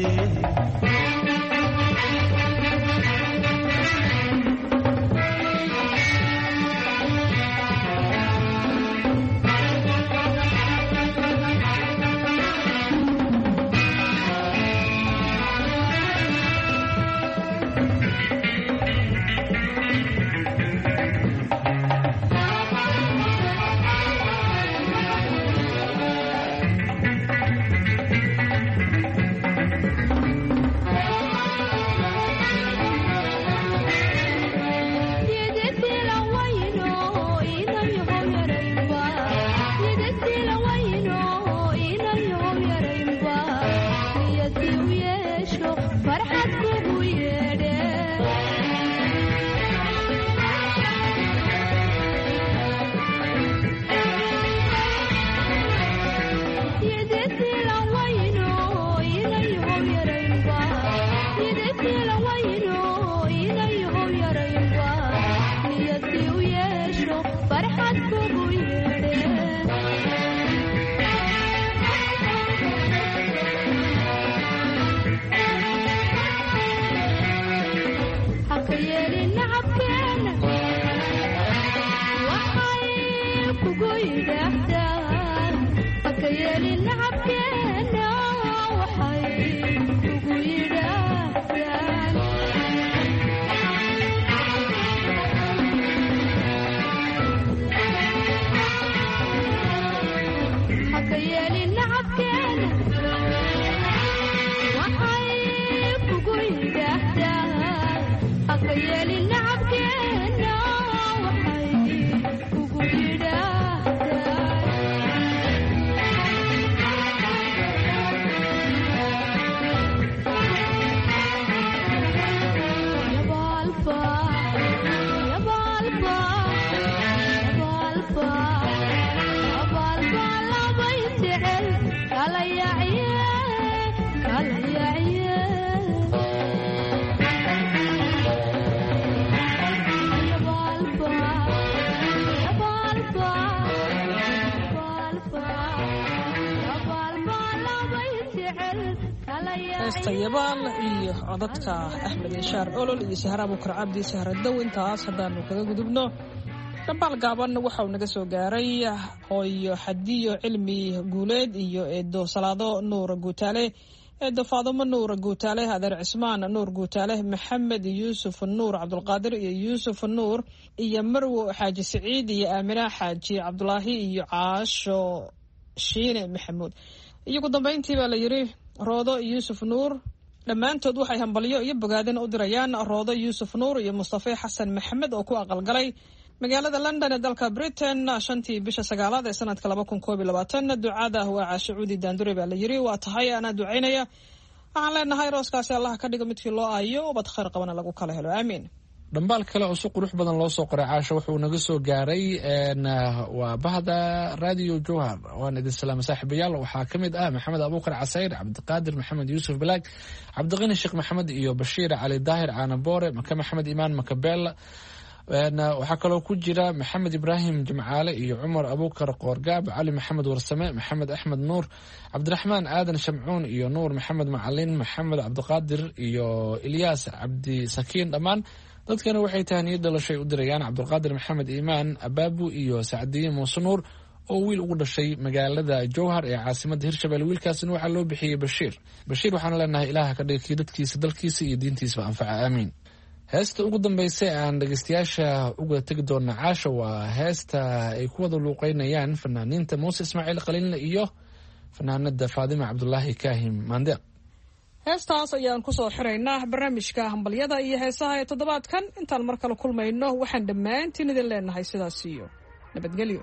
heesta yabaal iyo codadka axmed inshaar olol iyo sahra abukar cabdi sahradow. intaas haddaanu kaga gudubno, dhambaal gaaban waxa uu naga soo gaaray hooyo xadiyo cilmi guuleed iyo eedo salaado nuur guutaale, eedo faadumo nuur guutaale, adeer cismaan nuur guutaale, maxamed yuusuf nuur cabdulqaadir iyo yuusuf nuur iyo marwo xaaji siciid iyo aamina xaaji cabdulaahi iyo caasho shiine maxamuud. iyo ugu dambayntii baa la yidhi roodo yuusuf nuur. dhammaantood waxay hambalyo iyo bogaadin u dirayaan roodo yuusuf nuur iyo mustafe xasan maxamed oo ku aqalgalay magaalada london ee dalka britain 5 bisha 9 ee sanadka 2021. ducada waa caasho cuudi daandure baa la yidhi. waa tahay anaa ducaynaya, waxaan leenahay rooskaasi allah ka dhigo midkii loo aayo ubad khayr qabana lagu kala helo, aamiin. dhambaal kale oo si qurux badan loo soo qoray caasho wuxuu naga soo gaaray waa bahda radio jowhar. waan idin salaama saaxiibayaal. waxaa ka mid ah maxamed abuukar casayr, cabdiqaadir maxamed yuusuf bilaag, cabdiqani sheekh maxamed iyo bashiir cali daahir caanaboore, maka maxamed imaan makabeel. waxaa kaloo ku jira maxamed ibraahim jimcaale iyo cumar abuukar qoorgaab, cali maxamed warsame, maxamed axmed nuur, cabdiraxmaan aadan shamcuun iyo nuur maxamed macalin, maxamed cabdiqaadir iyo ilyaas cabdi sakiin. dhammaan dadkana waxay tahaniyad dhalashay u dirayaan cabdulqaadir maxamed iimaan abaabu iyo sacdiye muuse nuur oo wiil ugu dhashay magaalada jowhar ee caasimada hirshabelle. wiilkaasina waxaa loo bixiyey bashiir. waxaan leenahay ilaah ka dhigay dadkiisa dalkiisa iyo diintiisaba anfaca, aamiin. heesta ugu dambaysa aan dhegeystayaasha uga tegi doona caasha waa heesta ay ku wada luuqeynayaan fanaaniinta muuse ismaaciil qaliinle iyo fanaanada faadima cabdulaahi kaahim maandeeq. heestaas ayaan kusoo xiraynaa barnaamijka hambalyada iyo heesaha ee toddobaadkan. intaan mar kale kulmayno waxaan dhammaantiin idin leenahay sidaas iyo nabadgelyo.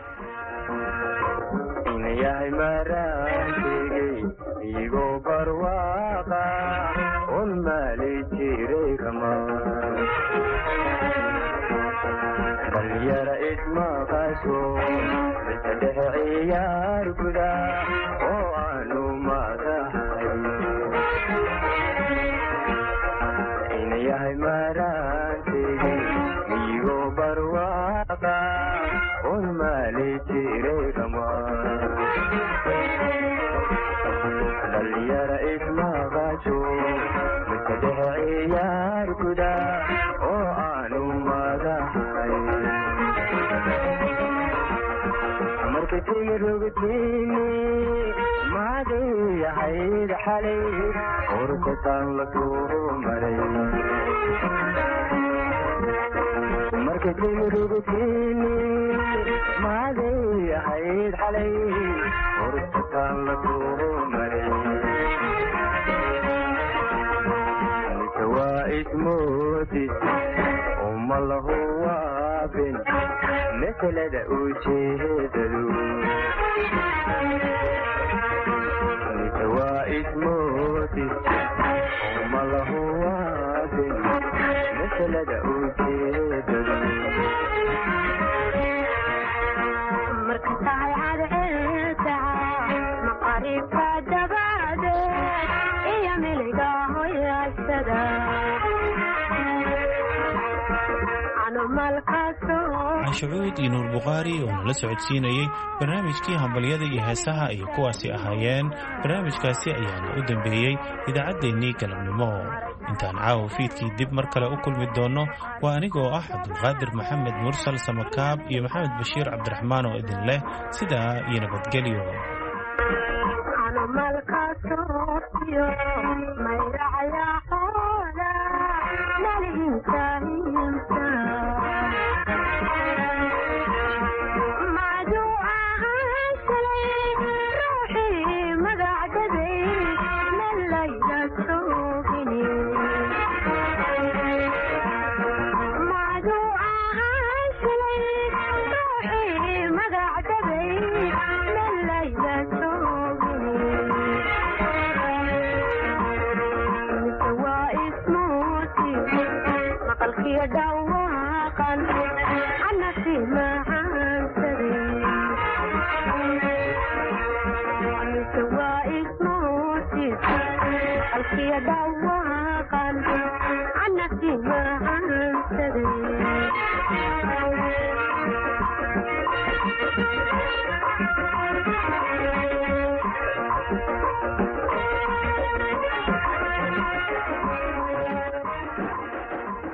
inayahay maraantegey igoo barwaaqa un maali jiray kama dhalinyara ismaqasho dadka dhexe ciyaar guda oo aanu madahay inayahay maraantegey igoo barwaaqa un maali jiray kama dhalinyara ismaqasho dadka dhexe ciyaar guda oo aanu madahay marka timirogtini maadayahayd xalay urkataan la soo maray marka timirogtini maadayahayd xalay urkataan la soo maray nika waa ismoodis uma lahu waabin masalada ujeedadu nika waa ismoodis uma lahu waabin masalada ujeedadu marka tahay cadceeda maqaribka dabaade iyo miliga hoyaasada canshacuud iyo nuur bukhaari oo nala socodsiinayey barnaamijkii hambalyada iyo heesaha ay kuwaasi ahaayeen. barnaamijkaasi ayaana u dambeeyey idaacaddeenii galabnimo. intaan caawa fiidkii dib mar kale u kulmi doonno waa anigoo ah cabdulqaadir maxamed mursal samakaab iyo maxamed bashiir cabdiraxmaan oo idin leh sidaa iyo nabadgelyo. dhawaaqan ana fi ma